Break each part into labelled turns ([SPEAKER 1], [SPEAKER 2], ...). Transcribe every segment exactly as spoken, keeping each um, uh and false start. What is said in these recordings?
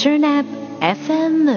[SPEAKER 1] Internet エフエム。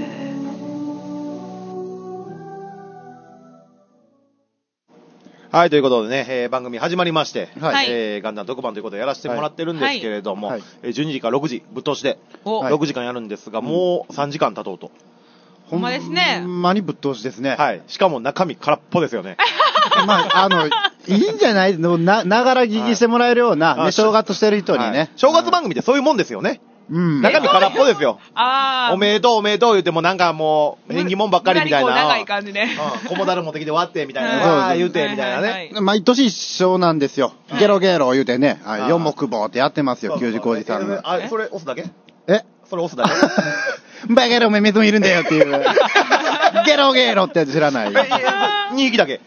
[SPEAKER 2] はい、ということでね、えー、番組始まりまして、
[SPEAKER 3] はい、
[SPEAKER 2] えー、元旦特番ということでやらせてもらってるんですけれども、
[SPEAKER 3] はいはい、
[SPEAKER 2] じゅうにじからろくじぶっ通しでろくじかんやるんですが、はい、もうさんじかん経とうと。
[SPEAKER 3] ほんまですね。ほんまにぶっ通しですね。
[SPEAKER 2] はい。しかも中身空っぽですよね。
[SPEAKER 3] まあ、あの、いいんじゃないのな、ながら聞きしてもらえるような、はい、ね、正月してる人にね、はい。
[SPEAKER 2] 正月番組ってそういうもんですよね。うん。中身空っぽですよ。ああ。おめでとうおめでとう言ってもなんかもう、縁起物ばっかりみたいな。
[SPEAKER 4] 長い感じね。
[SPEAKER 2] うん。小もだる持ってきて割ってみたいな。わー言うてみたいなね。はいはいはい、
[SPEAKER 3] 毎年一緒なんですよ。はい、ゲロゲロ言うてね、はい、四目棒ってやってますよ、給仕工事さんが。
[SPEAKER 2] あ、それ押すだけ？
[SPEAKER 3] え
[SPEAKER 2] それ押すだけ？
[SPEAKER 3] バカロメメスもいるんだよっていう。ゲロゲロってやつ知らない。
[SPEAKER 2] にひきだけ。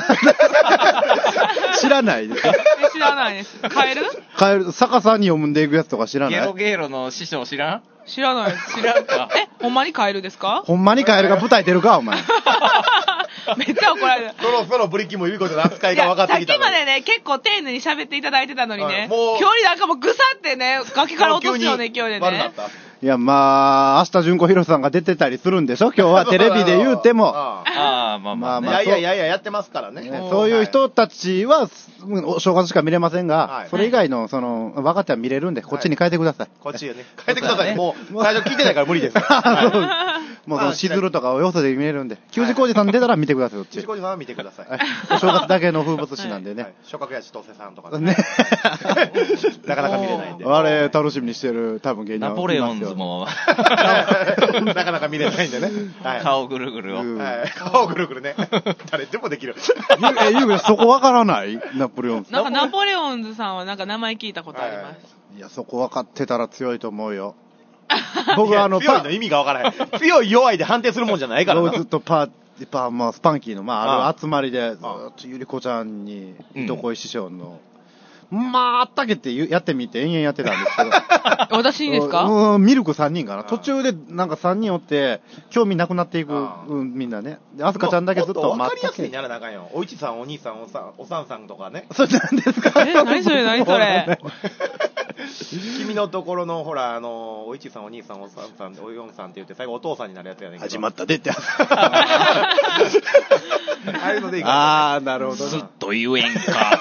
[SPEAKER 3] 知らないですよ。
[SPEAKER 4] 知らないです。カエル？
[SPEAKER 3] カエル、逆さに読んでいくやつとか知らない？
[SPEAKER 5] ゲロゲロの師匠知らん？
[SPEAKER 4] 知らない。
[SPEAKER 5] 知らんか。
[SPEAKER 4] え、ほんまにカエルですか？
[SPEAKER 3] ほんまにカエルが舞台出るか、お前。
[SPEAKER 4] めっちゃ怒られる。
[SPEAKER 2] そろそろブリキもゆりこちゃんの扱いが分かってきた。
[SPEAKER 4] さっきまでね、結構丁寧に喋っていただいてたのにね、もう今日なんかもうぐさってね、崖から落とすような勢いでね。
[SPEAKER 3] いや、まあ、明日純子ひろさんが出てたりするんでしょ今日はテレビで言うても。
[SPEAKER 5] ああ、まあまあ、
[SPEAKER 2] まあ。いやいやいややってますからね。
[SPEAKER 3] ねそういう人たちは、お正月しか見れませんが、はい、それ以外の、その、若手は見れるんで、こっちに変えてください。
[SPEAKER 2] こっちよね。変えてください。もう、最初聞いてないから無理です。
[SPEAKER 3] もう、その、しずるとかをよそで見れるんで、給仕工事さん出たら見てください、こっち。
[SPEAKER 2] 給仕工事さんは見てください。
[SPEAKER 3] お正月だけの風物詩なんでね。
[SPEAKER 2] 諸角屋千歳さんとかね。なかなか見れないんで。
[SPEAKER 3] あれ、楽しみにしてる、多分芸人は。
[SPEAKER 5] ナポレオンズも。
[SPEAKER 2] なかなか見れないんでね。
[SPEAKER 5] はい、顔ぐるぐるを、うん
[SPEAKER 2] はい。顔ぐるぐるね。誰でもできる。
[SPEAKER 3] え、ゆうべそこわからないナポレオンズ。
[SPEAKER 4] なんかナポレオンズさんはなんか名前聞いたことあります。
[SPEAKER 3] いや、そこ分かってたら強いと思うよ。
[SPEAKER 2] 僕はあの、強いの意味がわからない。強い弱いで判定するもんじゃないからな。
[SPEAKER 3] ずっとパー、パー、まあ、スパンキーの、まあ、ある集まりで、ずっとゆりこちゃんに、糸恋師匠の、まあ、あったけってやってみて延々やってたんですけど。
[SPEAKER 4] 私にですか？
[SPEAKER 3] うん、ミルクさんにんかな。途中でなんかさんにんおって、興味なくなっていく、うん、みんなね。で、あすかちゃんだけずっと
[SPEAKER 2] 待って。わかりやすいならなあかんよ。おいちさん、お兄さん、おさん、おさんさんとかね。
[SPEAKER 3] それなんですか？
[SPEAKER 4] え、何それ何それ。
[SPEAKER 2] 君のところの、ほら、あの、おいちさん、お兄さん、おさんさん、およんさんって言って、最後お父さんになるやつやねんけど。
[SPEAKER 3] 始まったでって。
[SPEAKER 2] ああいうのでいいか。
[SPEAKER 3] ああ、なるほど。
[SPEAKER 5] ずっと言えんか。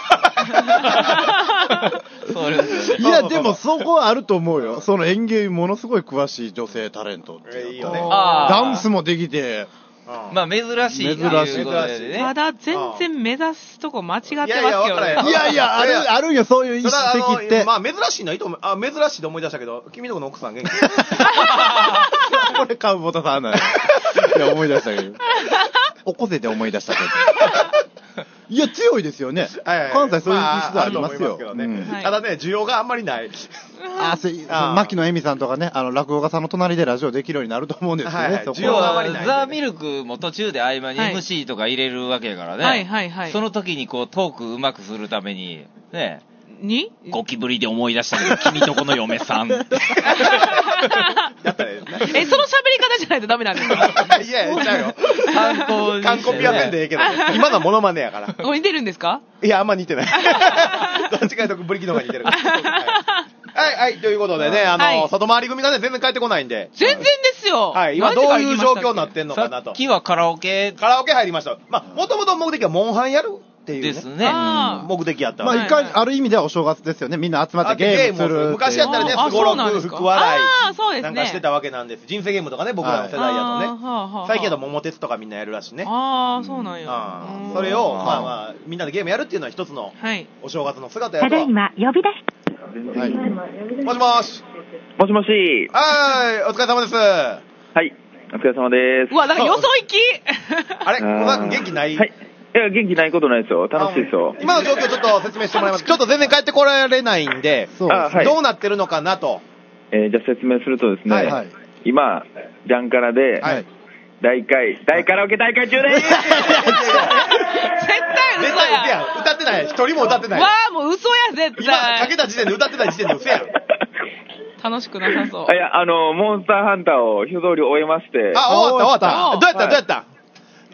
[SPEAKER 3] そうですね。いや、でもそこはあると思うよ。その演芸ものすごい詳しい女性タレントっていう。
[SPEAKER 2] いいよね。
[SPEAKER 3] ダンスもできて。
[SPEAKER 5] まあ珍しい。
[SPEAKER 3] 珍しい。
[SPEAKER 4] ただ全然目指すとこ間違ってますよね。
[SPEAKER 3] いやいや、ある、あるよ、そういう意識的って。
[SPEAKER 2] まあ珍しいのはいいと思う。あ、珍しいと思い出したけど、君の子の奥さん元気。
[SPEAKER 3] これ、カウボタさんなんや。いや、思い出したけど。起こせて思い出したけど。いや、強いですよね。関西そういう意識ありますよ。
[SPEAKER 2] ただね、需要があんまりない。
[SPEAKER 3] あ、牧野恵美さんとかね、あの、落語家さんの隣でラジオできるようになると思うんですよね。
[SPEAKER 5] 需要があまりない。ザ・ミルクも途中で合間に エムシー とか入れるわけやからね。
[SPEAKER 4] はいはいはい。
[SPEAKER 5] その時にこう、トークうまくするために、ね。
[SPEAKER 4] に
[SPEAKER 5] ゴキブリで思い出したけど、君とこの嫁さん。やった
[SPEAKER 2] らいいですね。
[SPEAKER 4] え、その喋り方じゃないとダメなんですか？
[SPEAKER 2] いやいや、ちゃうよ。
[SPEAKER 5] 観光、
[SPEAKER 2] 観光ピアペンでええけど、今のはモノマネやから。
[SPEAKER 4] これ似てるんですか？
[SPEAKER 2] いや、あんま似てない。どっちかというとブリキの方が似てる。はい、はい、ということでね、あの、外回り組がね、全然帰ってこないんで。
[SPEAKER 4] 全然ですよ。
[SPEAKER 2] はい、今どういう状況になってんのかなと。
[SPEAKER 5] さっきはカラオケ。
[SPEAKER 2] カラオケ入りました。まあ、もともと目的はモンハンやる。っていうね、
[SPEAKER 5] ですね。
[SPEAKER 2] 目的やった
[SPEAKER 3] まあ、いかに、ある意味ではお正月ですよね。みんな集まってゲームする。
[SPEAKER 2] 昔やったらね、すごろく、福笑い。
[SPEAKER 4] なん
[SPEAKER 2] かしてたわけなんです。人生ゲームとかね、僕らの世代やとね。最近だと桃鉄とかみんなやるらしいね。
[SPEAKER 4] ああ、そうなんや。
[SPEAKER 2] それを、まあまあ、みんなでゲームやるっていうのは一つの、お正月の姿やと。
[SPEAKER 1] ただいま、呼び出し。
[SPEAKER 2] はい。もしもし。
[SPEAKER 6] もしもし。
[SPEAKER 2] はい、お疲れ様です。
[SPEAKER 6] はい、お疲れ様です。
[SPEAKER 4] うわ、なんかよそ行き
[SPEAKER 2] あれ、小沢君元気ない？
[SPEAKER 6] はい。いや、元気ないことないですよ。楽しいですよ。
[SPEAKER 2] 今の状況ちょっと説明してもらいます。ちょっと全然帰ってこられないんで、どうなってるのかなと。
[SPEAKER 6] えー、じゃあ説明するとですね、はい、今、ジャンカラで、はい、大会、大カラオケ大会中でーす。絶対
[SPEAKER 4] 嘘や。
[SPEAKER 2] 歌ってない。一人も歌ってない。
[SPEAKER 4] わー、もう嘘や、絶対。
[SPEAKER 2] 今、かけた時点で歌ってない時点で嘘や。
[SPEAKER 4] 楽しくなさそう。
[SPEAKER 6] いや、あの、モンスターハンターを一通り終えまして。
[SPEAKER 2] あ、終わった終わった。どうやったどうやった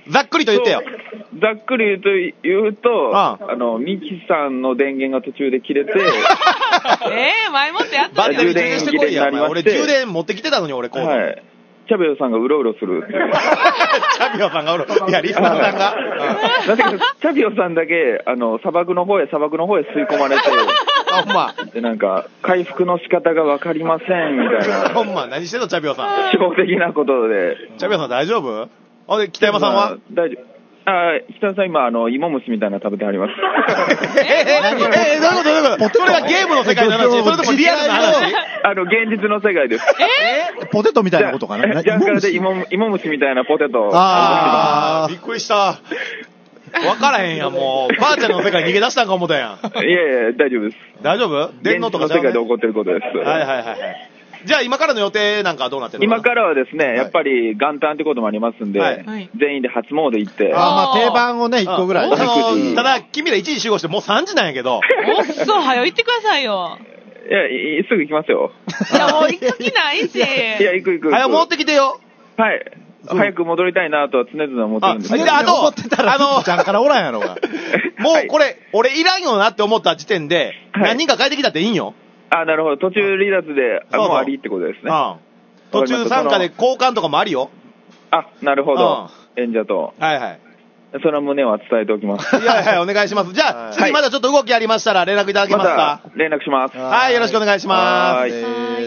[SPEAKER 2] ざっくりと言ってよ。
[SPEAKER 6] ざっくり言うと、言うと、あの、ミキさんの電源が途中で切れて、
[SPEAKER 4] ええー、前もってやった
[SPEAKER 2] バッテリー充電してこいや。俺充電持ってきてたのに俺こう。はい。
[SPEAKER 6] チャビオさんがうろうろする。
[SPEAKER 2] チャビオさんがうろうろ。いや、リスナーさんが。
[SPEAKER 6] なんだけど、チャビオさんだけ、あの、砂漠の方へ砂漠の方へ吸い込まれて、
[SPEAKER 2] あ、ほんま。
[SPEAKER 6] で、なんか、回復の仕方がわかりません、みたいな。
[SPEAKER 2] ほんま、何してんの、チャビオさん。
[SPEAKER 6] 初歩的なことで。
[SPEAKER 2] チャビオさん大丈夫？あれ、北山さんは
[SPEAKER 6] 大丈夫。あ、北山さん今、あの、芋虫みたいなの食べてあります。
[SPEAKER 2] えー、何えー、どういうことどういうことそれがゲームの世界の話それともリアルな話
[SPEAKER 6] あの、現実の世界です。
[SPEAKER 3] えー、ポテトみたいなことかな
[SPEAKER 6] ジャンカラで芋、芋虫みたいなポテト。
[SPEAKER 2] あー、びっくりした。わからへんやん、もう。ばあちゃんの世界逃げ出したんか思ったやん。
[SPEAKER 6] いやいや、大丈夫です。
[SPEAKER 2] 大丈夫電脳とか
[SPEAKER 6] じゃない。現実の世界で起こってることです。
[SPEAKER 2] はいはいはいはい。じゃあ今からの予定なんかはどうなってるの？
[SPEAKER 6] 今からはですね、やっぱり元旦ってこともありますんで、はい、全員で初詣行って。
[SPEAKER 3] ああ、まあ定番をね、いっこぐらい。
[SPEAKER 2] あの、ただ、君らいちじ集合してもうさんじなんやけど。
[SPEAKER 4] おっそ、早行ってくださいよ。
[SPEAKER 6] いや、すぐ行きますよ。
[SPEAKER 4] いや、もう行く気ないし。い
[SPEAKER 6] や、行く行く。
[SPEAKER 2] 早戻ってきてよ。
[SPEAKER 6] はい。早く戻りたいなとは常々思ってるんですけど。
[SPEAKER 2] あと、
[SPEAKER 3] あの、ちゃんからおらんやろが。
[SPEAKER 2] もうこれ、俺いらんよなって思った時点で、何人か帰ってきたっていいんよ。
[SPEAKER 6] あ、なるほど。途中離脱で、あ、もうありってことですね。
[SPEAKER 2] 途中参加で交換とかもありよ。
[SPEAKER 6] あ、なるほど。演者と。
[SPEAKER 2] はいはい。
[SPEAKER 6] その旨は伝えておきます。
[SPEAKER 2] いやいや、お願いします。じゃあ、次まだちょっと動きありましたら連絡いただけますか？
[SPEAKER 6] 連絡します。
[SPEAKER 2] はい、よろしくお願いします。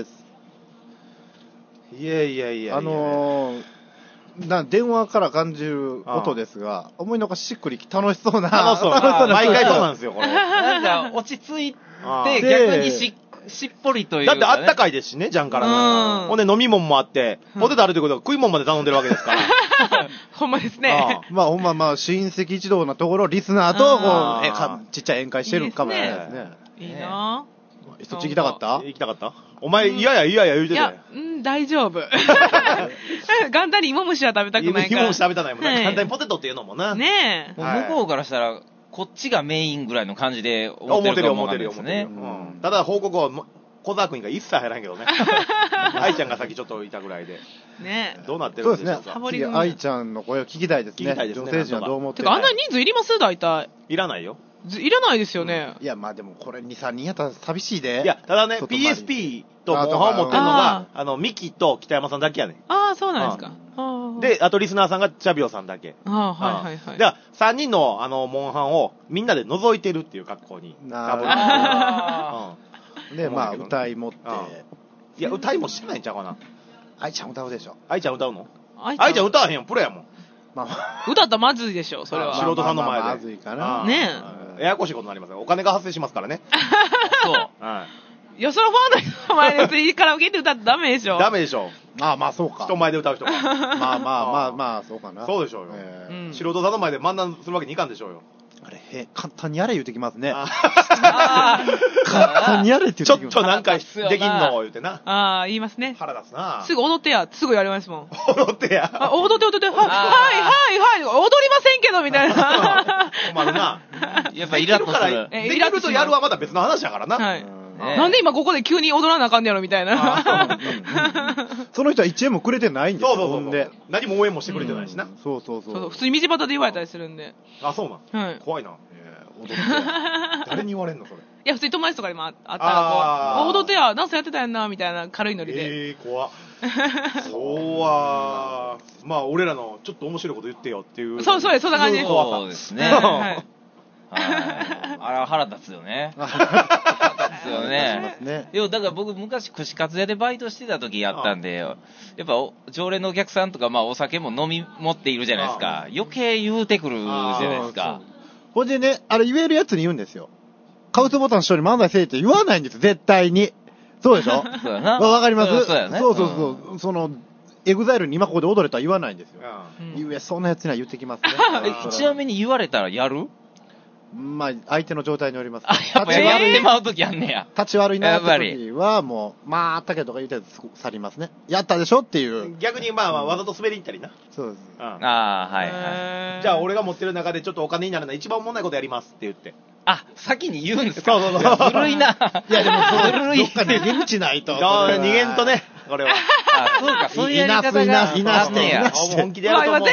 [SPEAKER 3] いやいやいや。あのー、な電話から感じる音ですが、思いのほかしっくり楽しそうな。
[SPEAKER 2] 楽しそうな。毎回そうなんですよ、これ。
[SPEAKER 5] なんか、落ち着いて、逆にしっしっぽりという、ね。
[SPEAKER 2] だってあったかいですしね、ジャンカラの。ほんで飲み物もあって、ポテトあるということは食い物まで頼んでるわけですから。
[SPEAKER 4] ほんまですね。
[SPEAKER 3] まあほんままあ、親戚一同のところ、リスナーと、こう、えか、ちっちゃい宴会してるかもしれないですね。
[SPEAKER 4] いいな
[SPEAKER 3] ぁ。そっち行きたかった？
[SPEAKER 2] 行きたかった？お前、いやいやいやいや言うてたよ。
[SPEAKER 4] いや、うん、大丈夫。元旦に芋虫は食べたくないから。
[SPEAKER 2] 芋虫食べたないもんね。元旦にポテトっていうのもな。
[SPEAKER 4] ねえ。
[SPEAKER 5] 向こうからしたら、こっちがメインぐらいの感じで思ってるかもわかんないですね。
[SPEAKER 2] ただ報告は、小沢君が一切入らんけどね。愛ちゃんがさっきちょっといたぐらいで。
[SPEAKER 4] ね
[SPEAKER 2] どうなってるんでしょうか。
[SPEAKER 3] そうですね。愛ちゃんの声を聞きたいですね。聞きたいですね。女性陣はどう思ってる？
[SPEAKER 4] てか、あんな人数いります？大体。
[SPEAKER 2] いらないよ。
[SPEAKER 4] いらないですよね。
[SPEAKER 3] いや、まあでもこれに、さんにんやったら寂しいで。
[SPEAKER 2] いや、ただね、ピーエスピー とモンハンを持ってるのが、あの、ミキと北山さんだけやねん。
[SPEAKER 4] ああ、そうなんですか。
[SPEAKER 2] で、あとリスナーさんがチャビオさんだけ。
[SPEAKER 4] ああ、はいはいはい。
[SPEAKER 2] では、さんにんの、あの、モンハンをみんなで覗いてるっていう格好に。
[SPEAKER 3] なるほど。で、まあ、歌い持って。
[SPEAKER 2] いや、歌いもしてないんちゃうかな。
[SPEAKER 3] 愛ちゃん歌うでしょ。
[SPEAKER 2] 愛ちゃん歌うの？愛ちゃん歌わへんよ、プロやもん。
[SPEAKER 4] まあ、歌ったらまずいでしょ、それは。
[SPEAKER 2] 素人さんの前で。
[SPEAKER 3] まずいかな。
[SPEAKER 4] ね
[SPEAKER 2] え。ややこしいことになりますよ。お金が発生しますからね。
[SPEAKER 5] そう。
[SPEAKER 2] はい。
[SPEAKER 4] いや、そのファンの人の前でカラオケって歌ってダメでしょ。
[SPEAKER 2] ダメでしょ。
[SPEAKER 3] ああ、まあそうか。
[SPEAKER 2] 人前で歌う人が。
[SPEAKER 3] まあまあまあまあ、そうかな。
[SPEAKER 2] そうでしょうよ。素人さんの前で漫談するわけにいかんでしょうよ。
[SPEAKER 3] あれ、へ、簡単にやれ言うてきますね。
[SPEAKER 4] ああ。
[SPEAKER 3] 簡単にやれって言ってきます。
[SPEAKER 2] ちょっとなんかできんの言うてな。
[SPEAKER 4] ああ、言いますね。
[SPEAKER 2] 腹立つな。
[SPEAKER 4] すぐ踊ってや。すぐやりますもん。
[SPEAKER 2] 踊ってや。
[SPEAKER 4] 踊って踊って。はい、はいはい。踊りませんけど、みたいな。
[SPEAKER 2] 困るな。
[SPEAKER 5] やっぱイラッとする。
[SPEAKER 2] できるとやるはまだ別の話だからな。
[SPEAKER 4] はい。なんで今ここで急に踊らなあかんねやろみたいな。
[SPEAKER 3] その人はいちえんもくれてないんですよ。
[SPEAKER 2] そうそうそう。何も応援もしてくれてないしな。
[SPEAKER 3] そうそうそう。
[SPEAKER 4] 普通に道端で言われたりするんで。
[SPEAKER 2] あ、そうなん。はい。怖いな。踊って。誰に言われんのそれ。い
[SPEAKER 4] や、普通に友達とかにもあったらこう、踊ってや、ダンスやってたやんな、みたいな軽いノリで。
[SPEAKER 2] ええ、怖っ。そうは、まあ俺らのちょっと面白いこと言ってよっていう。
[SPEAKER 4] そうそうです、そんな感じです。
[SPEAKER 5] そうですね。はい。あれは腹立つよね。腹立つよね。いや、だから僕昔串カツ屋でバイトしてた時やったんで、やっぱ常連のお客さんとかまあお酒も飲み持っているじゃないですか。余計言うてくるじゃないですか。
[SPEAKER 3] ほんでね、あれ言えるやつに言うんですよ。カウスボタン師匠に漫才せえって言わないんです、絶対に。そうでしょ？
[SPEAKER 5] そうやな。
[SPEAKER 3] わかります？
[SPEAKER 5] そうやね。
[SPEAKER 3] そうそうそう。その、エグザイルに今ここで踊れとは言わないんですよ。言えそうなやつには言ってきますね。
[SPEAKER 5] ちなみに言われたらやる？
[SPEAKER 3] まあ、相手の状態によります。
[SPEAKER 5] あ、やっぱやってまうときやんねや。
[SPEAKER 3] 立ち悪いなって時は、もう、まあ、あったけどとか言って去りますね。やったでしょっていう。
[SPEAKER 2] 逆に、まあ、わざと滑りに行ったりな。
[SPEAKER 3] そうです。
[SPEAKER 5] ああ、はいはい。
[SPEAKER 2] じゃあ、俺が持ってる中でちょっとお金になるのは一番おもんないことやりますって言って。
[SPEAKER 5] あ、先に言うんですか？
[SPEAKER 2] そうそうそう。
[SPEAKER 5] ずるいな。
[SPEAKER 3] いや、でも、ずるい。どっか逃げ道ないと。
[SPEAKER 2] 逃げんとね、これは。
[SPEAKER 5] あ、そうか、そういうやり方が。
[SPEAKER 3] いなす、いなす、いなす。
[SPEAKER 2] 本気でやると思う。
[SPEAKER 4] 絶対やります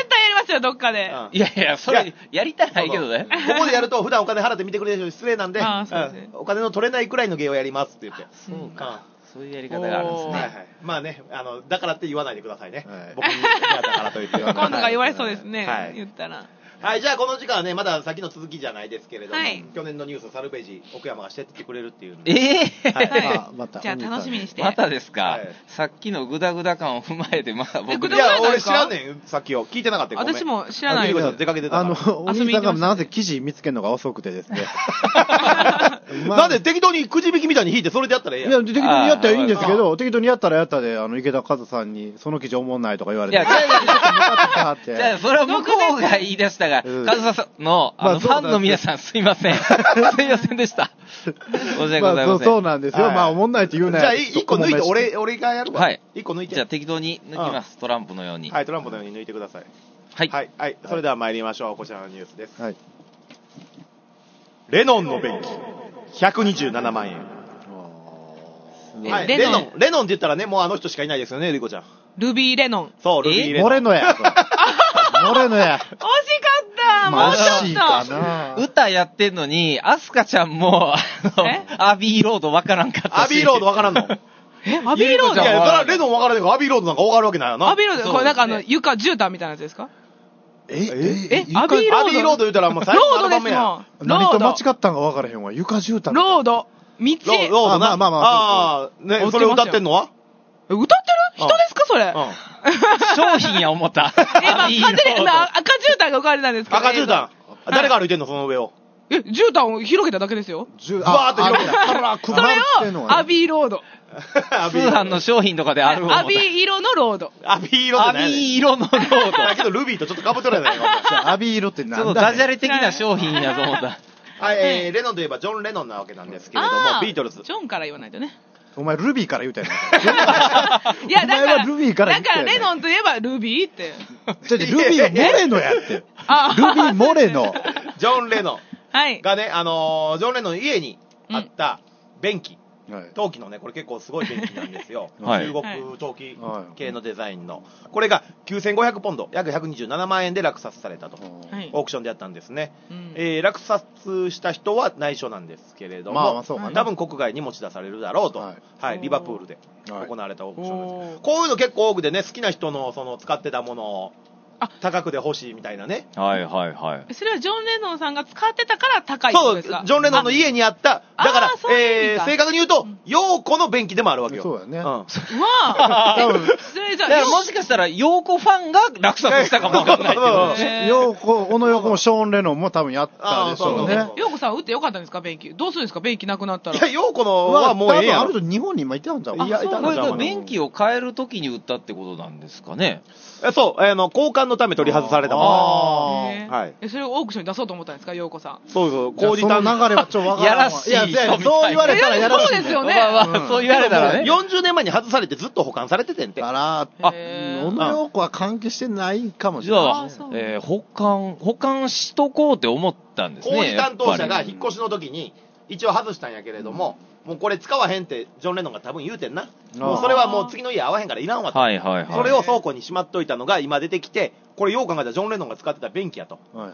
[SPEAKER 4] ますよ、どっかで。
[SPEAKER 5] いやいや、それ、やりたないけどね。
[SPEAKER 2] ここでやると、普段お金払って見てくれる人失礼なんで、お金の取れないくらいの芸をやりますって言って。
[SPEAKER 5] そうか。そういうやり方があるんですね。はいはい。
[SPEAKER 2] まあね、あの、だからって言わないでくださいね。僕に嫌だからと言って言わない。
[SPEAKER 4] 今度が言われそうですね。はい。言ったら。
[SPEAKER 2] はい、じゃあこの時間はね、まだ先の続きじゃないですけれども、はい、去年のニュースサルベージ、奥山がしてってくれるっていう。
[SPEAKER 5] ええー、
[SPEAKER 4] はい、あまたじゃあ楽しみにして。
[SPEAKER 5] またですか、はい、さっきのグダグダ感を踏まえて、まだ僕
[SPEAKER 2] いや、俺知らんねん、さっきを。聞いてなかったよ。
[SPEAKER 4] 私も知らない。
[SPEAKER 2] 出かけてた。
[SPEAKER 3] あの、お兄さんがなぜ記事見つけるのが遅くてですね。
[SPEAKER 2] なんで適当にくじ引きみたいに引いてそれでやったらええやん。いや、
[SPEAKER 3] 適当にやったらいいんですけど、適当にやったらやったで、あの、池田和さんに、その記事おもんないとか言われて。いや、じゃ
[SPEAKER 5] あ、じゃあ、それは向こうが言い出したが、和さんの、あの、ファンの皆さんすいません。すいませんでした。申し訳ございません。
[SPEAKER 3] そうなんですよ。まあ、おもんないって言うな
[SPEAKER 2] よ。じゃあ、一個抜いて、俺、俺がやるわ。
[SPEAKER 5] はい。
[SPEAKER 2] 一個抜いて。
[SPEAKER 5] じゃあ、適当に抜きます。トランプのように。
[SPEAKER 2] はい、トランプのように抜いてください。
[SPEAKER 5] はい。
[SPEAKER 2] はい、はい。それでは参りましょう。こちらのニュースです。はい。レノンの便器、ひゃくにじゅうななまんえん。はい、レノン。レノンって言ったらね、もうあの人しかいないですよね、リコちゃん。
[SPEAKER 4] ルビーレノン。
[SPEAKER 2] そう、ルビーレノン。
[SPEAKER 3] モレノや。モレノや。
[SPEAKER 4] 惜しかったもうちょ
[SPEAKER 5] っと。歌やってんのに、アスカちゃんも、あの、アビーロードわからんかったし。
[SPEAKER 2] アビーロードわからんの
[SPEAKER 4] え、アビーロード
[SPEAKER 2] いや、それはレノンわからんけど、アビーロードなんかわかるわけないよな。
[SPEAKER 4] アビーロード、これなんかあの、床絨毯みたいなやつですか
[SPEAKER 3] え
[SPEAKER 4] ええアビーロード
[SPEAKER 2] アビーロード言うたらもう最後のアルバムや。
[SPEAKER 3] 何と間違ったんか分からへんわ。床絨毯。
[SPEAKER 4] ロード。道。
[SPEAKER 2] ロードな。
[SPEAKER 3] まあまあまあ。
[SPEAKER 2] ああ、ね、それ歌ってんのは
[SPEAKER 4] 歌ってる人ですかそれ。
[SPEAKER 5] 商品や思った。
[SPEAKER 4] え、まあ、赤絨毯が浮かれたんですけど。
[SPEAKER 2] 赤絨毯。誰が歩いてんのその上を。
[SPEAKER 4] え、絨毯を広げただけですよ。
[SPEAKER 2] バーって広げた。
[SPEAKER 4] それを、アビーロード。
[SPEAKER 5] 通販の商品とかである
[SPEAKER 4] アビー色のロード。
[SPEAKER 2] アビー色って
[SPEAKER 5] アビー色のロード。
[SPEAKER 2] だけどルビーとちょっと被ってるやないか。
[SPEAKER 3] アビー色って何だ
[SPEAKER 5] ちょっとダジャレ的な商品やと思った。
[SPEAKER 2] はい、えー、レノンといえばジョン・レノンなわけなんですけれども、ビートルズ。
[SPEAKER 4] ジョンから言わないとね。
[SPEAKER 3] お前ルビーから言うたやん。
[SPEAKER 4] いや、だから、
[SPEAKER 3] ルビーから
[SPEAKER 4] だからレノンといえばルビーって。
[SPEAKER 3] ちょっとルビーはモレノやって。ルビーモレノ。
[SPEAKER 2] ジョン・レノン。
[SPEAKER 4] はい。
[SPEAKER 2] がね、あのー、ジョン・レノンの家にあった便器。陶器のね、これ結構すごい便器なんですよ。はい、中国陶器系のデザインの。これがきゅうせんごひゃくポンド、約ひゃくにじゅうななまんえんで落札されたと。はい、オークションでやったんですね。うん、えー、落札した人は内緒なんですけれども、まあまあそうかな、多分国外に持ち出されるだろうと。はい、はい、リバプールで行われたオークションです。こういうの結構多くでね、好きな人のその使ってたものを、高くで欲しいみたいなね。
[SPEAKER 5] はいはいはい。
[SPEAKER 4] それはジョン・レノンさんが使ってたから高いってことですか？
[SPEAKER 2] そう、ジョン・レノンの家にあった、だから、えー、正確に言うと、陽子の便器でもあるわけよ。
[SPEAKER 3] そうだね。うん。
[SPEAKER 4] うわぁ。
[SPEAKER 5] それじゃあ、もしかしたら、陽子ファンが落札したかもわかんないけど。
[SPEAKER 3] 陽子、小野陽子もショーン・レノンも多分やったでしょうね。
[SPEAKER 4] 陽子さん打ってよかったんですか、便器。どうするんですか、便器なくなったら。
[SPEAKER 2] いや、陽子のはもうええやん。
[SPEAKER 3] あると日本に今いたんじゃん。
[SPEAKER 5] いや、いたんじゃん。これ、便器を変えるときに売ったってことなんですかね。
[SPEAKER 2] そう、あの、交換のため取り外されたもの。
[SPEAKER 4] ああ。はい。え、それをオークションに出そうと思ったんですか、陽子さん。
[SPEAKER 2] そうそう、工事単
[SPEAKER 3] の流れはちょっとわから
[SPEAKER 5] ん。やらしい。いや、
[SPEAKER 3] そう言われたらやらしい。
[SPEAKER 4] そうですよね。
[SPEAKER 5] そう言われたらね。
[SPEAKER 2] よんじゅうねんまえに外されてずっと保管されててんて。
[SPEAKER 3] あら、あ、小野陽子は関係してないかもしれない。
[SPEAKER 5] じゃあ、えー、保管、保管しとこうって思ったんですね。
[SPEAKER 2] 工事担当者が引っ越しの時に、一応外したんやけれども、もうこれ使わへんってジョン・レノンが多分言うてんな。もうそれはもう次の家合わへんからいらんわと。
[SPEAKER 5] はいはいはい。
[SPEAKER 2] それを倉庫にしまっといたのが今出てきて、これよう考えたらジョン・レノンが使ってた便器やと。はいはい。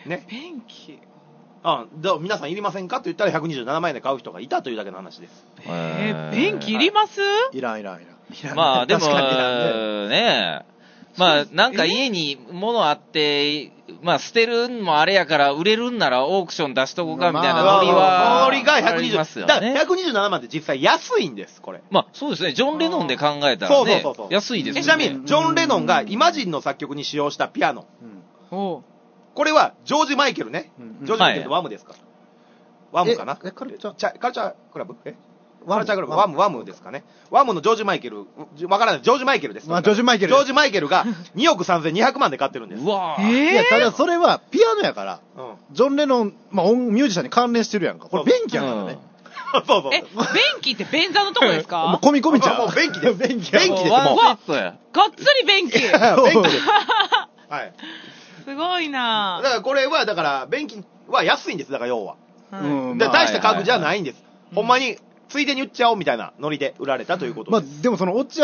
[SPEAKER 2] ね。
[SPEAKER 4] 便器
[SPEAKER 2] あ、では皆さんいりませんかって言ったらひゃくにじゅうななまんえんで買う人がいたというだけの話です。
[SPEAKER 4] えー、便器いります？
[SPEAKER 3] いらんいらんいらん。
[SPEAKER 5] まあでも、ねまあなんか家に物あって、まあ捨てるんもあれやから売れるんならオークション出しとこうかみたいなノリは。
[SPEAKER 2] ノリがひゃくにじゅう、
[SPEAKER 5] ますよね。
[SPEAKER 2] だからひゃくにじゅうななまんって実際安いんです、これ。
[SPEAKER 5] まあそうですね。ジョン・レノンで考えたらね。そうそうそうそう。安いですね。
[SPEAKER 2] ちなみに、ジョン・レノンがイマジンの作曲に使用したピアノ。うん、これはジョージ・マイケルね。うん、ジョージ・マイケルのワムですか、はい、ワムかな
[SPEAKER 3] え、カルチャー
[SPEAKER 2] チャカルチャークラブえカルチャークラブワム、ワムですかね。ワムのジョージ・マイケル、わからない、ジョージ・マイケルです。
[SPEAKER 3] まあ、ジョージ・マイケル。
[SPEAKER 2] ジョージ・マイケルがにおくさんぜんにひゃくまんで買ってるんです。
[SPEAKER 5] うわ
[SPEAKER 3] ぁ。いや、ただそれはピアノやから、うん、ジョン・レノン、まあ、ミュージシャンに関連してるやんか。これ便器やからね。
[SPEAKER 2] そうそう。
[SPEAKER 4] え、便器って便座のとこですか？
[SPEAKER 3] もう込み込みちゃう。
[SPEAKER 2] もう便器です。
[SPEAKER 3] 便器
[SPEAKER 2] 便器です。もう。
[SPEAKER 5] ワンセットや。
[SPEAKER 4] がっつり便器。便器です。
[SPEAKER 2] はい。
[SPEAKER 4] すごいな
[SPEAKER 2] だからこれは、だから、便器は安いんです。だから要は。うん。で、大した価格じゃないんです。ほんまに、ついでに売っちゃおうみたいなノリで売られたということです。
[SPEAKER 3] まあ、でもその落合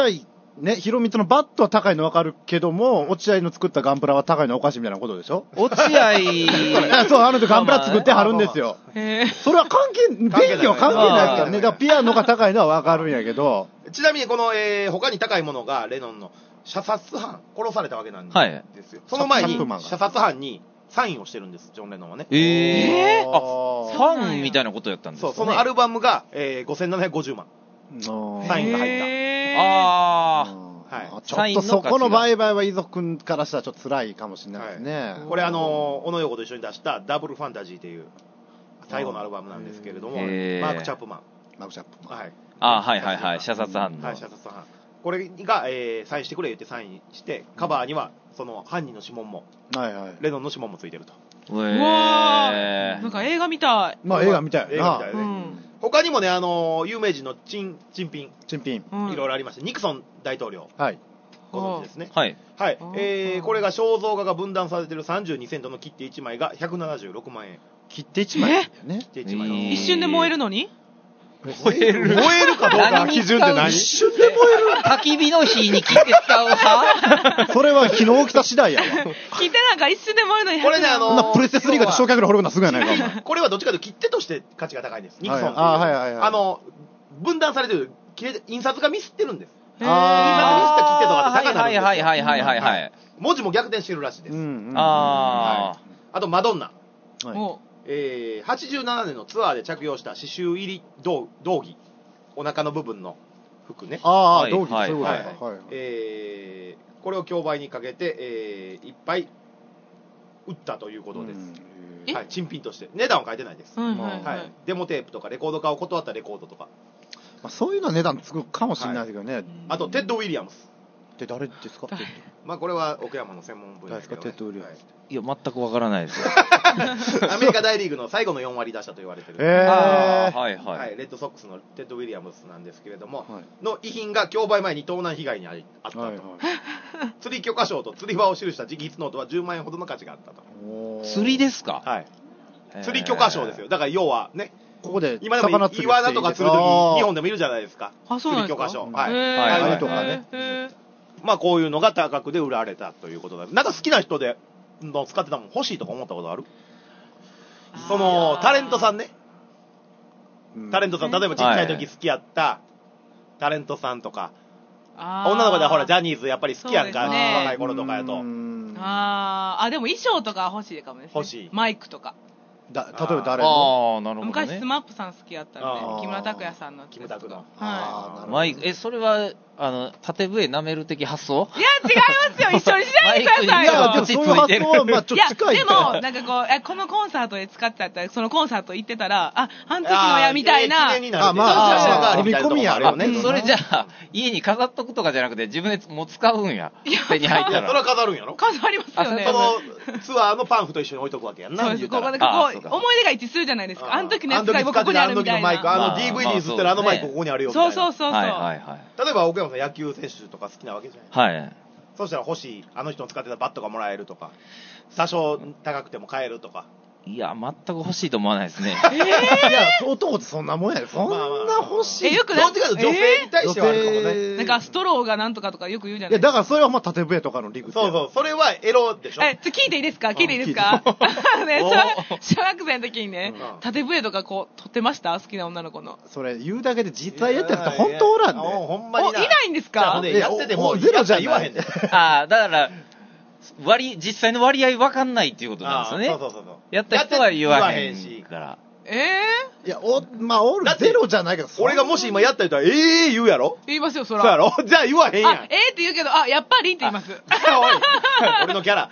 [SPEAKER 3] ね、ヒロミツのバットは高いの分かるけども、落合の作ったガンプラは高いのおかしいみたいなことでしょ？
[SPEAKER 5] 落合
[SPEAKER 3] そう、あの人ガンプラ作ってはるんですよ。それは関係、電気は関係ないですからね。だからピアノが高いのは分かるんやけど。
[SPEAKER 2] ちなみにこの、えー、他に高いものがレノンの射殺犯、殺されたわけなんですよ。はい、その前に射殺犯にサインをしてるんです、ジョン・レノンはね。
[SPEAKER 5] えー、あ、ファンみたいなことやったんですかね。
[SPEAKER 2] そう、そのアルバムが、えー、ごせんななひゃくごじゅうまん。サインが入った。
[SPEAKER 5] あ
[SPEAKER 3] あ、はい、ちょっとそこの売買は遺族からしたらちょっと辛いかもしれないですね。はい、
[SPEAKER 2] これあの小野洋子と一緒に出したダブルファンタジーという最後のアルバムなんですけれども、マーク・チャップマン。
[SPEAKER 3] マーク・チャップマン。
[SPEAKER 2] はい。
[SPEAKER 5] あ、はいはいはい、射殺犯の。
[SPEAKER 2] はい、射殺犯。これが、えー、サインしてくれ言ってサインして、カバーにはその犯人の指紋も、はいはい、レノンの指紋もついてると。
[SPEAKER 4] うわー、なんか映画みたい。
[SPEAKER 3] まあ映画みたいな。
[SPEAKER 2] 映画みたいね。うん、他にもね、あのー、有名人のチン、チンピン。
[SPEAKER 3] チンピン。
[SPEAKER 2] いろいろありまして、ニクソン大統領。
[SPEAKER 3] はい。
[SPEAKER 2] ご存知ですね。
[SPEAKER 5] はい。
[SPEAKER 2] はい。えー、これが肖像画が分断されてるさんじゅうにセントの切手いちまいがひゃくななじゅうろくまんえん。
[SPEAKER 3] 切手いちまいね。
[SPEAKER 2] 切手いちまい。
[SPEAKER 4] 一瞬で燃えるのに
[SPEAKER 2] 燃える。燃えるかどうか基準って何？
[SPEAKER 3] 一瞬で燃える。
[SPEAKER 5] 焚き火の火に切って使う派？
[SPEAKER 3] それは火の大きさ次第やわ。
[SPEAKER 4] 切手なんか一瞬で燃えるのに。
[SPEAKER 2] これね、あの
[SPEAKER 3] ー、プレステスリーが焼却炉掘るのすぐやないか、お前。
[SPEAKER 2] これはどっちかというと切手として価値が高いんです。ニクソンっていう。
[SPEAKER 3] あ、はいはいはい。
[SPEAKER 2] あの、分断されてる、印刷がミスってるんです。印刷ミスった切手とかって高くなるんですよ。
[SPEAKER 5] はいはいはいはいはい。
[SPEAKER 2] 文字も逆転してるらしいです。
[SPEAKER 5] あ
[SPEAKER 2] あ。あと、マドンナ。
[SPEAKER 3] はい。
[SPEAKER 2] えー、はちじゅうななねんのツアーで着用した刺繍入り道着、お腹の部分の服ね。
[SPEAKER 3] ああ、道着、そういうこと
[SPEAKER 2] です。えー、これを競売にかけて、えー、いっぱい売ったということです。はい、珍品として。値段は書いてないです。はい。デモテープとかレコード化を断ったレコードとか。
[SPEAKER 3] まあ、そういうのは値段つくかもしれないですけどね。
[SPEAKER 2] あと、テッド・ウィリアムス。
[SPEAKER 3] って誰ですか？
[SPEAKER 2] まあこれは奥山の専門分野ですけど、ね、
[SPEAKER 3] テッドウィリアムス。
[SPEAKER 5] いや、全くわからないですよ。
[SPEAKER 2] アメリカ大リーグの最後のよんわり出したと言われてる。
[SPEAKER 3] え
[SPEAKER 5] ー、はいはい、
[SPEAKER 2] はい。レッドソックスのテッド・ウィリアムスなんですけれども、はい、の遺品が競売前に盗難被害にあったと。はいはい、釣り許可証と釣り場を記した直筆ノートはじゅうまんえんほどの価値があったと。
[SPEAKER 5] 釣りですか？
[SPEAKER 2] はい。釣り許可証ですよ。だから要はね、
[SPEAKER 3] ここで
[SPEAKER 2] 今でもイワナとか釣るとき日本でもいるじゃないですか。
[SPEAKER 4] あ、そうなんですか？
[SPEAKER 2] 釣り許可証。はい。
[SPEAKER 3] はい。とかね。
[SPEAKER 2] まあこういうのが高額で売られたということだ。なんか好きな人での使ってたもん欲しいとか思ったことある？そのタレントさんね。タレントさん、例えばちっちゃい時好きやったタレントさんとか、女の子ではほらジャニーズやっぱり好きやんか、若い頃とかやと。
[SPEAKER 4] ああ、でも衣装とか欲しいかもですね。
[SPEAKER 2] 欲しい。
[SPEAKER 4] マイクとか。
[SPEAKER 3] だ例えば誰の？
[SPEAKER 5] ああ、なるほどね。
[SPEAKER 4] 昔スマップさん好きやったんで、木村拓哉さんの。
[SPEAKER 2] 木村拓哉の。
[SPEAKER 4] はい。
[SPEAKER 5] マイク、え、それは、あの、縦笛舐める的発想？
[SPEAKER 4] いや、違いますよ。一緒にしないでくださいよ。
[SPEAKER 3] いや、そういう発想は、まあちょっと近い。
[SPEAKER 4] いや、でも、なんかこう、え、このコンサートで使ってあったら、そのコンサート行ってたら、あ、あの時のや、みたいな。
[SPEAKER 2] あ、まあ、
[SPEAKER 3] 飛び込みやろね。
[SPEAKER 5] それじゃあ、家に飾っとくとかじゃなくて、自分でもう使うんや。手に入ったら。
[SPEAKER 2] いや、それは飾るんやろ？
[SPEAKER 4] 飾りますよね。
[SPEAKER 2] その、ツアーのパンフと一緒に置いとくわけやんな。
[SPEAKER 4] そうです。こう、思い出が一致するじゃないですか。あの時のやつがここにあるみたいな。
[SPEAKER 2] あの ディーブイディー に吸ってるあのマイクここにあるよみたいな。
[SPEAKER 4] そうそうそうそう。
[SPEAKER 2] 例えば奥山さん野球選手とか好きなわけじゃない。
[SPEAKER 5] はい。
[SPEAKER 2] そしたら欲しい、あの人の使ってたバットがもらえるとか、多少高くても買えるとか。
[SPEAKER 5] いや、全く欲しいと思わないですね。
[SPEAKER 3] えー、いや、男ってそんなもんやで。そんな欲しい。
[SPEAKER 4] え、よく
[SPEAKER 2] なんていうか女性に対してはあるかもね。
[SPEAKER 4] なんかストローがなんとかとかよく言うじゃないですか。
[SPEAKER 3] いや、だからそれはまあ縦笛とかの理屈。
[SPEAKER 2] そうそう、それはエロでしょ。
[SPEAKER 4] え、ちょ、聞いていいですか？聞いていいですか？ね、小学生の時にね、縦笛とかこう、撮ってました？好きな女の子の。
[SPEAKER 3] それ言うだけで実際やってる人本当おらんで。
[SPEAKER 2] ほんまに。
[SPEAKER 4] いないんですか？
[SPEAKER 2] やっててもゼロじゃ言わへんで。
[SPEAKER 5] ああ、だから、割、実際の割合分かんないっていうことなんですよね。
[SPEAKER 2] そうそうそうそう。
[SPEAKER 5] やった人は言わへんしから。
[SPEAKER 4] ええ
[SPEAKER 3] ー、いや、お、まあ、おる、ゼロじゃないけど、
[SPEAKER 2] 俺がもし今やった人は、ええー、言うやろ？
[SPEAKER 4] 言いますよ、そら。
[SPEAKER 2] そうやろ？じゃあ言わへんやん。
[SPEAKER 4] あ、ええー、って言うけど、あ、やっぱりって言います。
[SPEAKER 2] 俺のキャラ。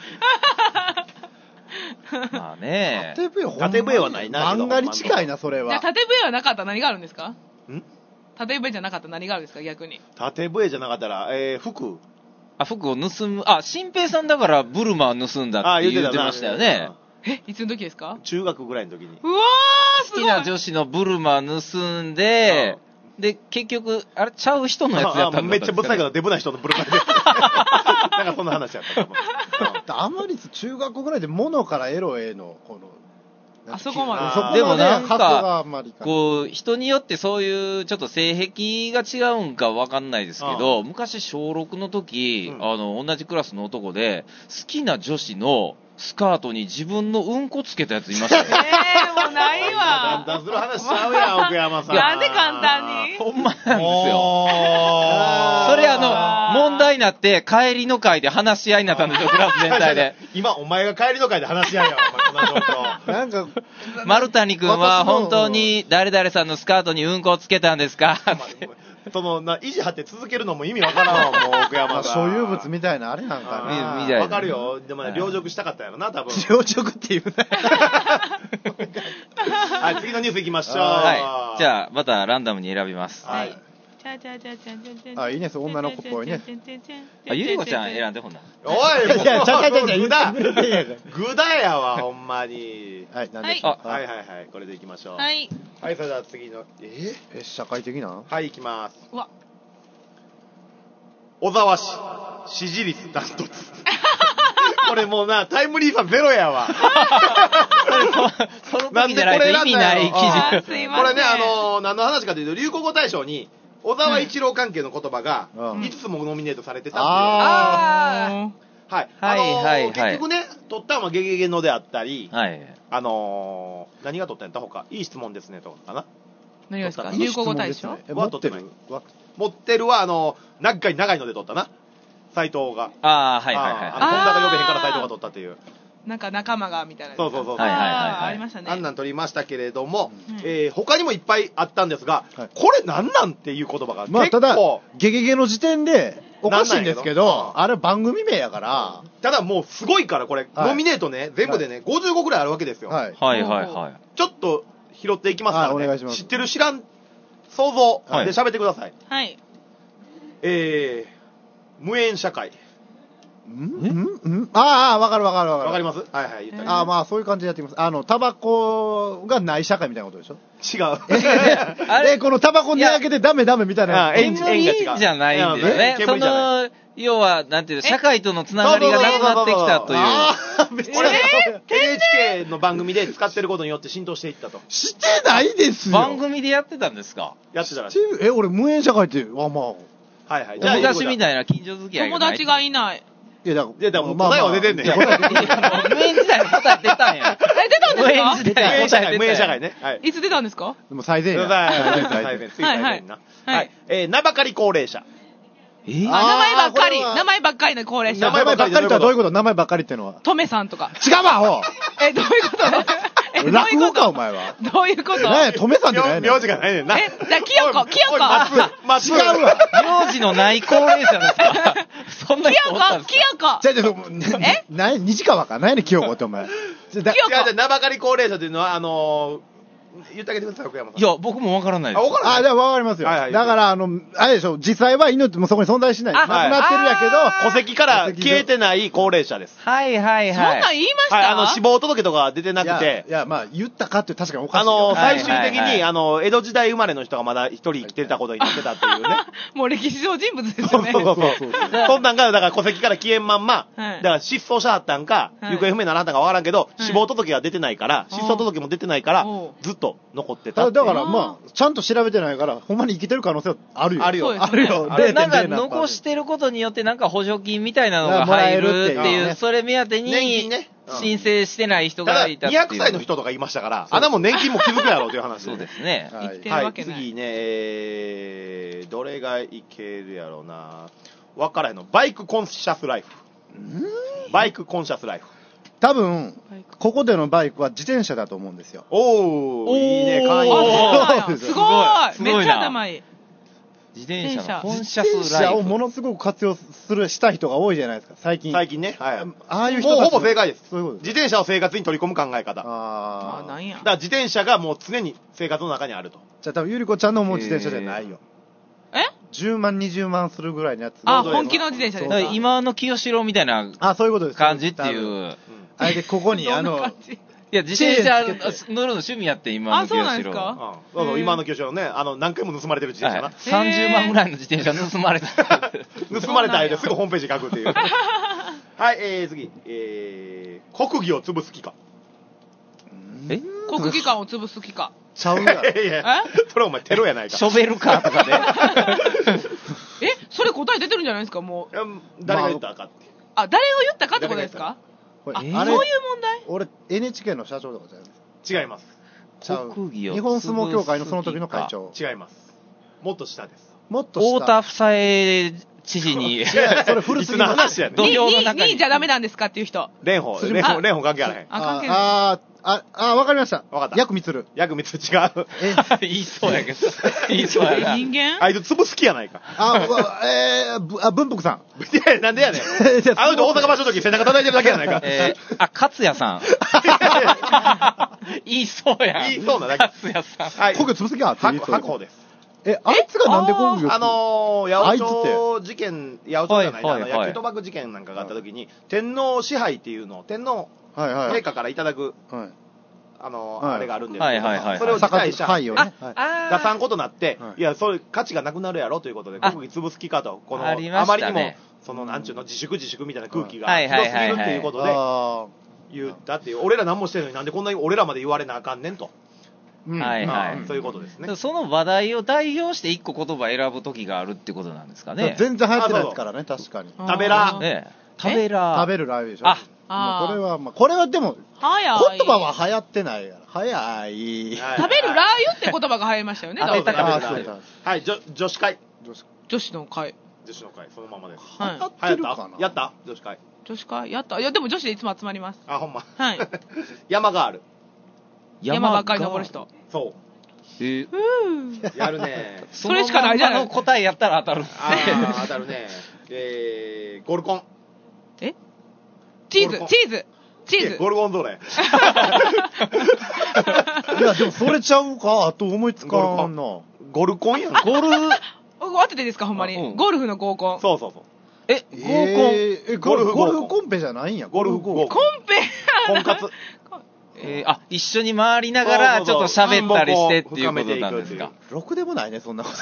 [SPEAKER 5] まあね。
[SPEAKER 3] 縦笛は、
[SPEAKER 2] 縦笛はないな。
[SPEAKER 3] 漫画に近いな、それは。
[SPEAKER 4] じゃあ縦笛はなかったら何があるんですか？ん縦笛じゃなかったら何があるんですか、逆に。
[SPEAKER 2] 縦笛じゃなかったら、えー、服。
[SPEAKER 5] あ、服を盗む。あ、新平さんだからブルマー盗んだって言ってましたよね。
[SPEAKER 4] え、いつの時ですか？
[SPEAKER 2] 中学ぐらいの時に。
[SPEAKER 4] うわー、すごい。
[SPEAKER 5] 好きな女子のブルマー盗んで、で、結局、あれ、ちゃう人のやつやったんだったんですか、ね、
[SPEAKER 2] めっちゃブサイクなデブな人のブルマーで。なんかそんな話やった。
[SPEAKER 3] あんまり中学ぐらいで物からエロへの、この、
[SPEAKER 4] あそこまで。
[SPEAKER 5] でもなんか、こう、人によってそういうちょっと性癖が違うんかわかんないですけど、昔小ろくの時、うん、あの、同じクラスの男で、好きな女子のスカートに自分のうんこつけたやついましたね。
[SPEAKER 4] えー、もうないわ。
[SPEAKER 2] だんだんする話しちゃうやん、奥山さん。
[SPEAKER 4] なんで簡単に
[SPEAKER 5] ほんまなんですよ。それあの、問題になって、帰りの会で話し合いになったんですよ、クラス全体で。
[SPEAKER 2] 今、お前が帰りの会で話し合いやん、お前、この状況。
[SPEAKER 3] なんか、
[SPEAKER 5] 丸谷くんは本当に誰々さんのスカートにうんこをつけたんですか
[SPEAKER 2] そのな意地張って続けるのも意味わからんわ、もう奥山が。
[SPEAKER 3] 所有物みたいなあれなんかな。
[SPEAKER 5] みたいな。
[SPEAKER 2] わかるよ。でもね、領辱したかったやろな、多分。
[SPEAKER 3] 領辱って言うな。
[SPEAKER 2] はい、次のニュースいきましょう。
[SPEAKER 5] はい。じゃあ、またランダムに選びます。
[SPEAKER 2] はい。
[SPEAKER 3] あ、いいね、女の子っぽいね。
[SPEAKER 5] あ、ゆりこちゃん選んでほんな。
[SPEAKER 2] おい、いや、ちゃちゃちゃちゃ、ぐだ。ぐだやわ、ほんまに。
[SPEAKER 3] はい、なんで、
[SPEAKER 2] はい、はいはいはい、これでいきましょう。
[SPEAKER 4] はい。
[SPEAKER 2] はい、それでは次の、え
[SPEAKER 3] え、社会的な？
[SPEAKER 2] はい、いきます。
[SPEAKER 4] うわ。
[SPEAKER 2] 小沢氏、支持率ダントツ。これもうな、タイムリーさゼロやわ。
[SPEAKER 5] その時じゃないと意味ない記事。
[SPEAKER 2] これね、あのー、何の話かというと、流行語大賞に、小沢一郎関係の言葉がいつつもノミネートされてたっていう。
[SPEAKER 4] あ
[SPEAKER 2] あはい。
[SPEAKER 5] あのー、はいはいはい、
[SPEAKER 2] 結局ね、取ったのはゲゲゲのであったり、
[SPEAKER 5] はい、
[SPEAKER 2] あのー、何が取ったんやったほか、いい質問ですねとかかな。
[SPEAKER 4] 何がですか？流行語大賞
[SPEAKER 2] は取ってない。持ってるは、あのー、長い長いので取ったな。斎藤が。
[SPEAKER 5] ああ、はいはいはい。
[SPEAKER 2] あの、本田が呼べへんから斎藤が取ったっていう。
[SPEAKER 4] なんか仲間がみたいな。
[SPEAKER 2] そうそうそう。
[SPEAKER 5] はいはいはい、はい。
[SPEAKER 4] ありましたね。
[SPEAKER 2] あんなん取りましたけれども、うん、えー、他にもいっぱいあったんですが、はい、これなんなんっていう言葉が結構。まあ、
[SPEAKER 3] ただ、ゲゲゲの時点でおかしいんですけど、あれ番組名やから。
[SPEAKER 2] ただもうすごいから、これ、はい、ノミネートね、全部でね、はい、ごじゅうごくらいあるわけですよ。
[SPEAKER 3] はい。
[SPEAKER 5] はいはいはい。
[SPEAKER 2] ちょっと拾っていきますからね。
[SPEAKER 3] はい、お願いします。
[SPEAKER 2] 知ってる知らん、想像で喋ってください。
[SPEAKER 4] はい。
[SPEAKER 2] えー、無縁社会。
[SPEAKER 3] んんんああ、わかるわかるわかる。
[SPEAKER 2] わかりますはいはい、言ったり。
[SPEAKER 3] ああ、まあそういう感じでやってきます。あの、タバコがない社会みたいなことでしょ
[SPEAKER 2] 違う。
[SPEAKER 3] あれ、このタバコ値上げでダメダメみたいな。
[SPEAKER 5] 縁が違う。じゃないんですね。その、要は、なんていう社会とのつながりがなくなってきたという。
[SPEAKER 2] ああ、めっちゃ。エヌエイチケー の番組で使ってることによって浸透していったと。
[SPEAKER 3] してないですよ。
[SPEAKER 5] 番組でやってたんですか？
[SPEAKER 2] やってたら。
[SPEAKER 3] え、俺無縁社会って、あ、まあ。
[SPEAKER 2] はいはい。
[SPEAKER 5] じゃあ昔みたいな近所付き合いがない。
[SPEAKER 4] 友達がいない。
[SPEAKER 3] いや、だから、
[SPEAKER 2] いや、だからもう答えは出てんねん。
[SPEAKER 5] 無縁時代の答え出たんや。
[SPEAKER 4] え、出たんですか？
[SPEAKER 5] 無縁時代の答え出たんや。
[SPEAKER 2] 無縁社会ね。はい。
[SPEAKER 4] いつ出たんですか？
[SPEAKER 3] でも最前や。
[SPEAKER 2] 最前。最前。最前な。はい。えー、名ばかり高齢者。
[SPEAKER 4] えー、あ、名前ばっかり。名前ばっかりの高齢者。
[SPEAKER 3] 名前ばっかりとはどういうこと？名前ばっかりってのは。
[SPEAKER 4] トメさんとか。
[SPEAKER 3] 違うわ、ほう。
[SPEAKER 4] え、どういうこと
[SPEAKER 3] 落語か、お前は。
[SPEAKER 4] どういうこと？
[SPEAKER 3] 何や、トメさんじゃないの？
[SPEAKER 2] 名字がないねんな。
[SPEAKER 4] え、じゃあ、キヨコ、キヨコ。
[SPEAKER 2] 松、
[SPEAKER 3] 違うわ。
[SPEAKER 5] 名字のない高齢者ですか？そんな人おったんですか？
[SPEAKER 4] キヨコ、キヨコ。
[SPEAKER 3] じゃあ、え何、西川か？何やねん、キヨコってお前。
[SPEAKER 2] キヨコ。じゃ名ばかり高齢者というのは、あのー、言ってあげてください、奥山さん。
[SPEAKER 5] いや、僕もわからないです。
[SPEAKER 2] あ、わからない。
[SPEAKER 3] あ、じゃあわかりますよ。はいはい、だから、あの、あれでしょ、実際は犬ってもそこに存在しない。なくなってるやけど、
[SPEAKER 2] 戸籍から消えてない高齢者です。
[SPEAKER 5] はいはいはい。
[SPEAKER 4] そんなん言いました？
[SPEAKER 2] はい、あの、死亡届とか出てなくて。
[SPEAKER 3] いや、いやまあ、言ったかって確かにおかしい。
[SPEAKER 2] あの、最終的に、あの、江戸時代生まれの人がまだ一人生きてたことになってたっていうね。
[SPEAKER 4] もう歴史上人物ですよね。
[SPEAKER 2] そうそうそうそう。そんなんが、だから戸籍から消えんまんま、だから失踪しはったんか、行方不明にならはったんかわからんけど、死亡届が出てないから、失踪届も出てないから、ずっと残ってた。
[SPEAKER 3] だからまあ、ちゃんと調べてないから、ほんまに生きてる可能性はあるよ。
[SPEAKER 2] あるよ。
[SPEAKER 3] あるよ。
[SPEAKER 5] なんか残してることによってなんか補助金みたいなのが入るっていう、それ目当てに申請してない人がいたっていう。
[SPEAKER 2] にひゃくさいの人とかいましたから、あんなもん年金も気づくやろうという話。
[SPEAKER 5] そうですね。
[SPEAKER 2] はい。次ね、えー、どれがいけるやろうな。わからへんの。バイクコンシャスライフ。バイクコンシャスライフ。
[SPEAKER 3] 多分、ここでのバイクは自転車だと思うんですよ。
[SPEAKER 2] おー、いいね、かわい
[SPEAKER 4] い。すごいめっちゃ頭いい。
[SPEAKER 5] 自転車のコンシャスライフ。
[SPEAKER 3] 自転車をものすごく活用する、した人が多いじゃないですか、最近。
[SPEAKER 2] 最近ね。はい。
[SPEAKER 3] ああいう人
[SPEAKER 2] もうほぼ正解です。
[SPEAKER 3] そういうことです。
[SPEAKER 2] 自転車を生活に取り込む考え方。
[SPEAKER 3] あ
[SPEAKER 4] あ、なんや。
[SPEAKER 2] だから自転車がもう常に生活の中にあると。
[SPEAKER 3] じゃあ多分ゆりこちゃんのもう自転車じゃないよ。
[SPEAKER 4] え
[SPEAKER 3] じゅうまん、にじゅうまんするぐらいのやつ。
[SPEAKER 4] あ、本気の自転車ですか？
[SPEAKER 5] 今の清志郎みたいな感じっていう。
[SPEAKER 3] あれでここに、あの、
[SPEAKER 5] いや、自転車乗るの趣味やって、今の清志郎。
[SPEAKER 4] あ、そうなんですか？
[SPEAKER 2] そうそう、今の清志郎ね、あの、何回も盗まれてる自転車な。
[SPEAKER 5] さんじゅうまんぐらいの自転車盗まれた。
[SPEAKER 2] 盗まれた間すぐホームページ書くっていう。はい、えー、次。えー、国技を潰す気か。
[SPEAKER 5] え
[SPEAKER 4] 国技館を潰す気か。
[SPEAKER 3] ちゃうやろ。
[SPEAKER 2] いやいや、それお前テロやないか。
[SPEAKER 5] ショベルカーとかで。
[SPEAKER 4] え、それ答え出てるんじゃないですか、もう。
[SPEAKER 2] 誰が言ったかって。
[SPEAKER 4] あ、誰を言ったかってことですか？あ、そういう問題？
[SPEAKER 3] 俺、エヌエイチケー の社長とかじゃないです
[SPEAKER 2] か？違います。
[SPEAKER 3] ちゃう。日本相撲協会のその時の会長。
[SPEAKER 2] 違います。もっと下です。
[SPEAKER 3] もっと下。
[SPEAKER 5] 太田房江知事に。
[SPEAKER 3] それ古すぎの話やね。
[SPEAKER 4] 土俵の中に。にいじゃダメなんですかっていう人。
[SPEAKER 2] 蓮舫。蓮舫、蓮舫関係あらへん。
[SPEAKER 4] あ、関係ない。
[SPEAKER 3] ああ、あ、わかりました。
[SPEAKER 2] わかった。
[SPEAKER 3] ヤクミツル。
[SPEAKER 2] ヤクミツル違う。
[SPEAKER 5] え、言いそうやけど。言いそうやな。
[SPEAKER 4] 人間
[SPEAKER 2] あいつ潰す気やないか。
[SPEAKER 3] あ、えー、文福さん。
[SPEAKER 2] いや、なんでやねん。あの人大阪場所の時背中叩いてるだけやないか。
[SPEAKER 5] えー、あ、勝也さん。言いそうやん。
[SPEAKER 2] 言いそうなだけ。
[SPEAKER 5] 勝也さん。
[SPEAKER 2] はい。
[SPEAKER 3] 国業潰す気やって言いそう。
[SPEAKER 2] 白鵬です。
[SPEAKER 3] え、あいつがなんで国業
[SPEAKER 2] あのー、八百長事件、八百長じゃないな、あの、野球賭博事件なんかがあった時に、天皇支配っていうのを、天皇陛下からいただく、あの、あれがあるんですけど、それを辞退者出さんことになって、いや、そういう価値がなくなるやろということで、国技潰す気かと、この、あまりにも、その、なんちゅうの、自粛自粛みたいな空気が広すぎるっていうことで、言ったっていう、俺ら何もしてるのになんでこんなに俺らまで言われなあかんねんと。
[SPEAKER 5] はいはい。
[SPEAKER 2] そういうことですね。
[SPEAKER 5] その話題を代表して一個言葉選ぶ時があるってことなんですかね。
[SPEAKER 3] 全然流行ってないですからね、確かに。
[SPEAKER 2] 食べら。
[SPEAKER 5] ね食べら。
[SPEAKER 3] 食べるラー油でしょ。
[SPEAKER 5] あ、
[SPEAKER 3] これは、まあ、これはでも、言葉は流行ってないから。早い。
[SPEAKER 4] 食べるラー油って言葉が流行りましたよね、
[SPEAKER 2] 食べたかった。はい、女子会。
[SPEAKER 4] 女子の会。
[SPEAKER 2] 女子の会、そのままです。
[SPEAKER 3] 流行ってるかな。
[SPEAKER 2] やった女子会。
[SPEAKER 4] 女子会やった。いや、でも女子でいつも集まります。
[SPEAKER 2] あ、ほんま。
[SPEAKER 4] はい。
[SPEAKER 2] 山がある。
[SPEAKER 4] 山ばっかり登る人。
[SPEAKER 2] そう。
[SPEAKER 5] え
[SPEAKER 2] ー、やるね。
[SPEAKER 4] それしかないじゃない。
[SPEAKER 5] その答えやったら当たる。
[SPEAKER 2] ああ、当たるね。えー、ゴルコン。
[SPEAKER 4] えチーズ、チーズ、チーズ。
[SPEAKER 2] ゴルゴンゾーレ。
[SPEAKER 3] いや、でもそれちゃうか、あと思いつかんな。
[SPEAKER 2] ゴルコンやん。
[SPEAKER 5] ゴル、
[SPEAKER 4] 当てていいですか、ほんまに。ゴルフの合コン。
[SPEAKER 2] そうそうそう。
[SPEAKER 5] え、合コン。え、
[SPEAKER 3] ゴルフ、ゴルフコンペじゃないんや。
[SPEAKER 2] ゴルフ合コン。
[SPEAKER 4] コンペ
[SPEAKER 2] 婚活。
[SPEAKER 5] えー、あ、一緒に回りながら、ちょっと喋ったりしてっていうことなんですか。
[SPEAKER 3] ろくでもないね、そんなこと。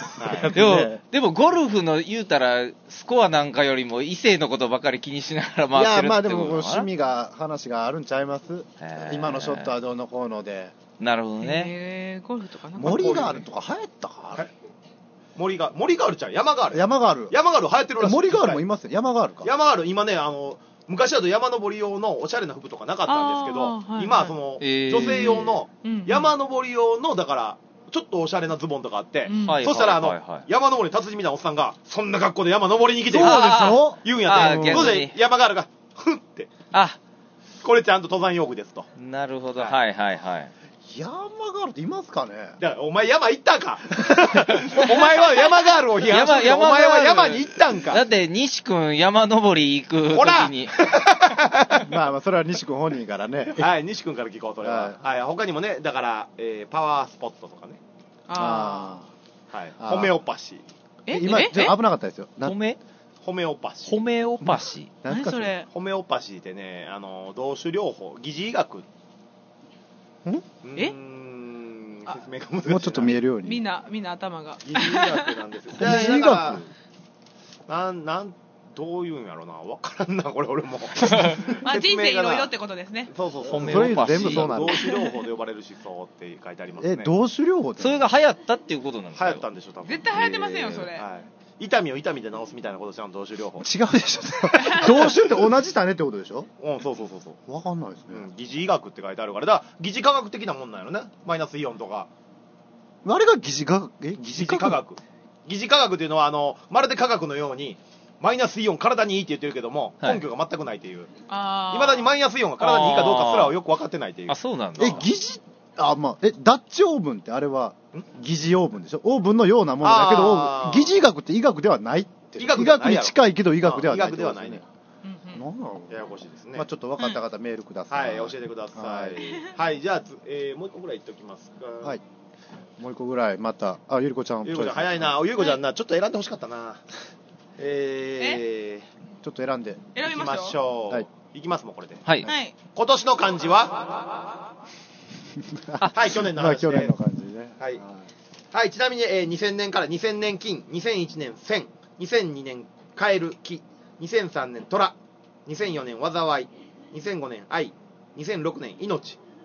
[SPEAKER 5] でも、でもゴルフの言うたら、スコアなんかよりも異性のことばかり気にしながら回ってるってこと。いや、
[SPEAKER 3] まあでも趣味が、話があるんちゃいます？今のショットはどうのこうので。
[SPEAKER 5] なるほどね。
[SPEAKER 4] へー、ゴルフとかなんか。
[SPEAKER 3] 森があるとか流行ったか？
[SPEAKER 2] 森が、森があるちゃん、山がある。
[SPEAKER 3] 山がある。
[SPEAKER 2] 山がある流行ってるらしい。
[SPEAKER 3] 森があるもいますよ。山があるか。
[SPEAKER 2] 山がある、今ね、あの、昔だと山登り用のおしゃれな服とかなかったんですけど、はいはい、今はその、えー、女性用の、山登り用の、だから、ちょっとおしゃれなズボンとかあって、うん、そしたらあの、はいはいはい、山登り達人みたいなおっさんが、そんな格好で山登りに来てる。
[SPEAKER 3] そうでしょ
[SPEAKER 2] 言うんやって。そうで山があるが、ふんって。
[SPEAKER 5] あ、
[SPEAKER 2] これちゃんと登山用具ですと。
[SPEAKER 5] なるほど、はいはいはい。
[SPEAKER 3] 山ガールっていますかね。
[SPEAKER 2] だからお前山行ったかお前は山ガールを批判してる。お前は山に行ったんか。
[SPEAKER 5] だって西君山登り行く時に。
[SPEAKER 3] まあまあそれは西君本人からね。
[SPEAKER 2] はい、西君から聞こうそれは。はい、はい、他にもね、だから、えー、パワースポットとかね。
[SPEAKER 4] あ
[SPEAKER 2] あ。はい。ホメオパシー。
[SPEAKER 3] え今ちょっと危なかったですよ。
[SPEAKER 5] ホメ
[SPEAKER 2] ホメオパシー。
[SPEAKER 5] ホメオパシー。
[SPEAKER 4] 何それ。
[SPEAKER 2] ホメオパシーってね、あの同種療法、疑似医学。
[SPEAKER 3] ん？
[SPEAKER 4] え？
[SPEAKER 2] 説明が難しい。
[SPEAKER 3] もうちょっと見えるように。
[SPEAKER 4] みんな、みんな頭が。
[SPEAKER 2] 疑似医学なんですよ。
[SPEAKER 3] 疑似医学
[SPEAKER 2] なん、なん、どういうんやろな。わからんな、これ俺も。
[SPEAKER 4] まあ人生いろいろってことですね。
[SPEAKER 2] そうそうそう。
[SPEAKER 3] それ全部そうなん
[SPEAKER 2] だ。同種療法で呼ばれる思想って書いてありますね。
[SPEAKER 3] え、同種療法って？
[SPEAKER 5] それが流行ったっていうことなんですか？
[SPEAKER 2] 流行ったんでしょ、多分。
[SPEAKER 4] 絶対流行ってませんよ、それ。
[SPEAKER 2] はい。痛みを痛みで治すみたいなことじゃん、同種療法。
[SPEAKER 3] 違うでしょ。同種って同じ種ってことでしょ？
[SPEAKER 2] うん、そうそうそうそう。
[SPEAKER 3] わかんないですね。
[SPEAKER 2] うん、疑似医学って書いてあるから、だから疑似科学的なもんなんやろね。マイナスイオンとか。
[SPEAKER 3] あれが疑似科学？え、
[SPEAKER 2] 疑似科学。疑似科学っていうのは、あの、まるで科学のように、マイナスイオン体にいいって言ってるけども、はい、根拠が全くないっていう。
[SPEAKER 4] ああ。
[SPEAKER 2] 未だにマイナスイオンが体にいいかどうかすらよく分かってないっていう。
[SPEAKER 5] あ、そうなんだ。
[SPEAKER 3] え、疑似、あ、まあ、え、ダッチオーブンってあれは、疑似オーブンでしょ？オーブンのようなものだけど、疑似医学って医学ではないって。医学医学に近いけど医学ではない。
[SPEAKER 2] 医学ではないね。
[SPEAKER 3] なんだろう。
[SPEAKER 2] ややこしいですね。
[SPEAKER 3] まあちょっと分かった方、メールください。
[SPEAKER 2] はい、教えてください。はい、じゃあ、えー、もう一個ぐらい言っておきますか。
[SPEAKER 3] はい。もう一個ぐらい、また、あ、ゆりこちゃん。
[SPEAKER 2] ゆりこちゃん、早いな。ゆりこちゃんな、ちょっと選んでほしかったな。え
[SPEAKER 3] ー、ちょっと選んで。
[SPEAKER 4] 選びま
[SPEAKER 2] しょう。はい。いきますもん、これで。
[SPEAKER 5] はい。
[SPEAKER 2] 今年の漢字ははい、去年の話です。
[SPEAKER 3] 去年の漢字ね。
[SPEAKER 2] はい。はい、ちなみに、えー、にせんねんからにせんねん金、にせんいちねん千、にせんにねんカエル、木、にせんさんねん虎、にせんよねん災い、にせんごねん愛、にせんろくねん命、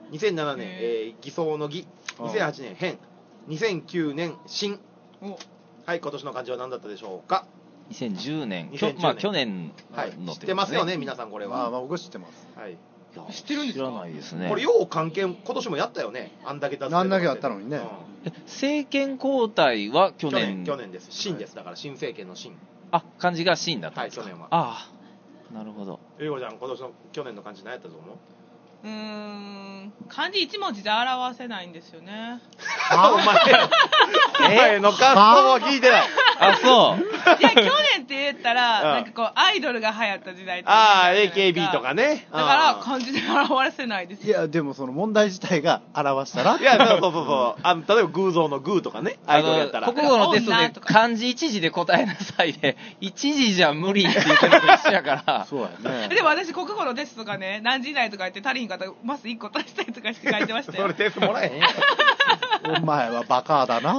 [SPEAKER 2] にせんななねん、えー、偽装の偽、にせんはちねん変、にせんきゅうねん新。はい、今年の漢字は何だったでしょうか。
[SPEAKER 5] にせんじゅうねん、まあ去年の、
[SPEAKER 2] はい、知ってますよね、皆さんこれは。
[SPEAKER 3] あ、まあ僕知ってます。
[SPEAKER 2] はい。
[SPEAKER 4] 知ってるんですか？
[SPEAKER 5] 知らないですね。
[SPEAKER 2] これよう関係今年もやったよね。あんだけ出す。
[SPEAKER 3] あんだけあったのにね。
[SPEAKER 5] 政権交代は去年。
[SPEAKER 2] 去年です。新です。だから新政権の新。
[SPEAKER 5] あ、漢字が新だったんですか。
[SPEAKER 2] はい、去年は。
[SPEAKER 5] ああ、なるほど。
[SPEAKER 2] えりこちゃん、今年の去年の漢字何やったと思う？
[SPEAKER 4] うーん、漢字一文字で表せないんですよね。
[SPEAKER 2] あ、お前、お前の感想は聞いてない。
[SPEAKER 5] あ、そう。
[SPEAKER 4] いや、去年って言ったら、なんかこう、アイドルが流行った時代とか。
[SPEAKER 2] ああ、エーケービー とかね。
[SPEAKER 4] だから、漢字で表せないですよ。
[SPEAKER 3] いや、でもその問題自体が表したら。
[SPEAKER 2] いや、そうそうそうそう。あの、例えば、偶像の偶とかね。アイドルやったら。
[SPEAKER 5] 国語のテストで漢字一字で答えなさいで、一字じゃ無理って言ってるのと一緒やから。
[SPEAKER 3] そうやね。
[SPEAKER 4] でも私、国語のテストとかね、何時以内とか言って足りんかったら、マスいっこ足したりとかして書いてましたよ。
[SPEAKER 2] それテストもらえへんやん。
[SPEAKER 3] お前はバカだな。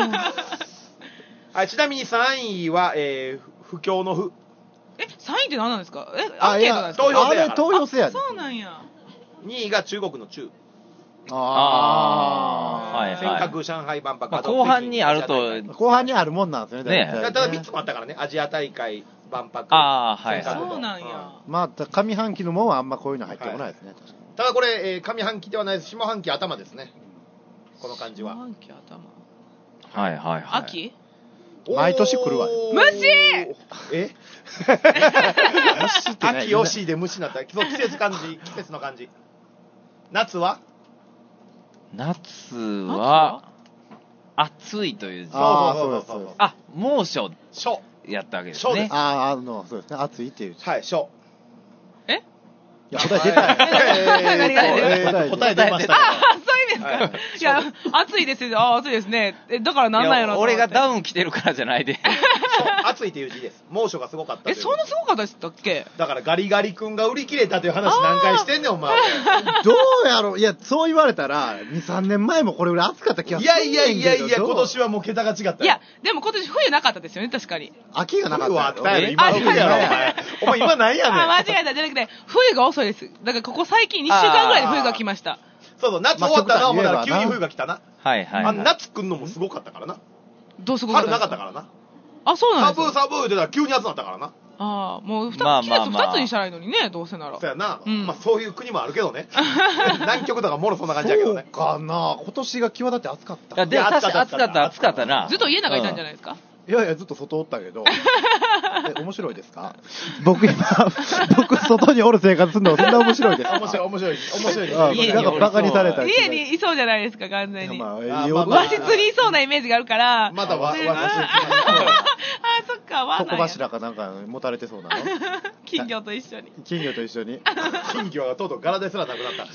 [SPEAKER 2] はい、ちなみにさんいは、えー、不況の不。
[SPEAKER 4] え、さんいって何なんですか？え、アンケートなんですか？
[SPEAKER 2] 投票制や。
[SPEAKER 3] 投票制や。
[SPEAKER 4] そうなんや。
[SPEAKER 2] にいが中国の中。
[SPEAKER 5] ああ、はいはい。
[SPEAKER 2] 尖閣上海万博。
[SPEAKER 5] まあ、後半にあると。
[SPEAKER 3] 後半にあるもんなんですよね。
[SPEAKER 5] ね。
[SPEAKER 2] ただみっつもあったからね。アジア大会、万博。
[SPEAKER 5] ああ、はい。
[SPEAKER 4] そうなんや。
[SPEAKER 3] まあ、上半期のもんはあんまこういうの入ってこないですね。
[SPEAKER 2] ただこれ、えー、上半期ではないです。下半期頭ですね。この感じは。
[SPEAKER 4] 下半期頭。
[SPEAKER 5] はいはいはい。
[SPEAKER 4] 秋？
[SPEAKER 3] 毎年来るわよ。
[SPEAKER 4] 虫！
[SPEAKER 2] え秋よしで虫になった。季節漢字、季節の漢字。夏は？
[SPEAKER 5] 夏は、暑いという字。
[SPEAKER 2] そうそうそうそう。
[SPEAKER 5] あ、猛暑。
[SPEAKER 2] 暑。
[SPEAKER 5] やったわけですね。
[SPEAKER 3] ああ、あの、そうですね。暑いっていう字。
[SPEAKER 2] はい、暑。
[SPEAKER 4] え？
[SPEAKER 3] いや、答え出たよ。
[SPEAKER 2] 答え出ました。
[SPEAKER 4] あ、そういう意味ですか。いや、暑いですよ。あ、暑いですね。え、だからなんなんやろ。
[SPEAKER 5] 俺がダウン着てるからじゃないで。
[SPEAKER 2] 暑いっていう字です。猛暑がすごかった。
[SPEAKER 4] え、そんなすごかったでしたっけ？
[SPEAKER 2] だからガリガリ君が売り切れたという話何回してんねん、お前。
[SPEAKER 3] どうやろう。いや、そう言われたら、に、さんねんまえもこれぐらい暑かった気がする。
[SPEAKER 2] いやいやいやいや、今年はもう桁が違ったよ。
[SPEAKER 4] いや、でも今年冬なかったですよね、確かに。
[SPEAKER 3] 秋がなかった。
[SPEAKER 2] 冬はあったやろ、今冬やろ、お前。お前今何やねん。
[SPEAKER 4] あ、間違えた。じゃなくて、冬が遅いです。だからここ最近にしゅうかんぐらいで冬が来ました。
[SPEAKER 2] そうそう、夏終わったな、思ったら急に冬が来たな。
[SPEAKER 5] はいはい。
[SPEAKER 2] あの夏来んのもすごかったからな。
[SPEAKER 4] どうすごかった？
[SPEAKER 2] 春なかったからな。
[SPEAKER 4] あ、そうなんですか。
[SPEAKER 2] 寒い寒い言ってたら急に暑くなったからな。
[SPEAKER 4] ああ、もうふたつ、季節ふたつにしたらいいのにね、どうせなら。
[SPEAKER 2] そうやな。まあそういう国もあるけどね。南極とかもろそんな感じやけどね。
[SPEAKER 3] そうかな。今年が際立って暑かった。
[SPEAKER 5] いや、でも確か暑かった、暑かったな。
[SPEAKER 4] ずっと家の中いたんじゃないですか？
[SPEAKER 3] いやいや、ずっと外おったけど。え、面白いですか？僕今、僕外におる生活するのそんな面白いですか？
[SPEAKER 2] 面白い、面白い、面白いです。
[SPEAKER 3] 家になんかバカにされたり。
[SPEAKER 4] 家にいそうじゃないですか、完全に。
[SPEAKER 3] まあ、
[SPEAKER 4] 和室にいそうなイメージがあるから。
[SPEAKER 2] まだ和室に。あ、
[SPEAKER 4] そっか、和室。
[SPEAKER 3] 床柱かなんか持たれてそうなの？
[SPEAKER 4] 金魚と一緒に。
[SPEAKER 3] 金魚と一緒に。
[SPEAKER 2] 金魚がとうとう柄ですらなくなった。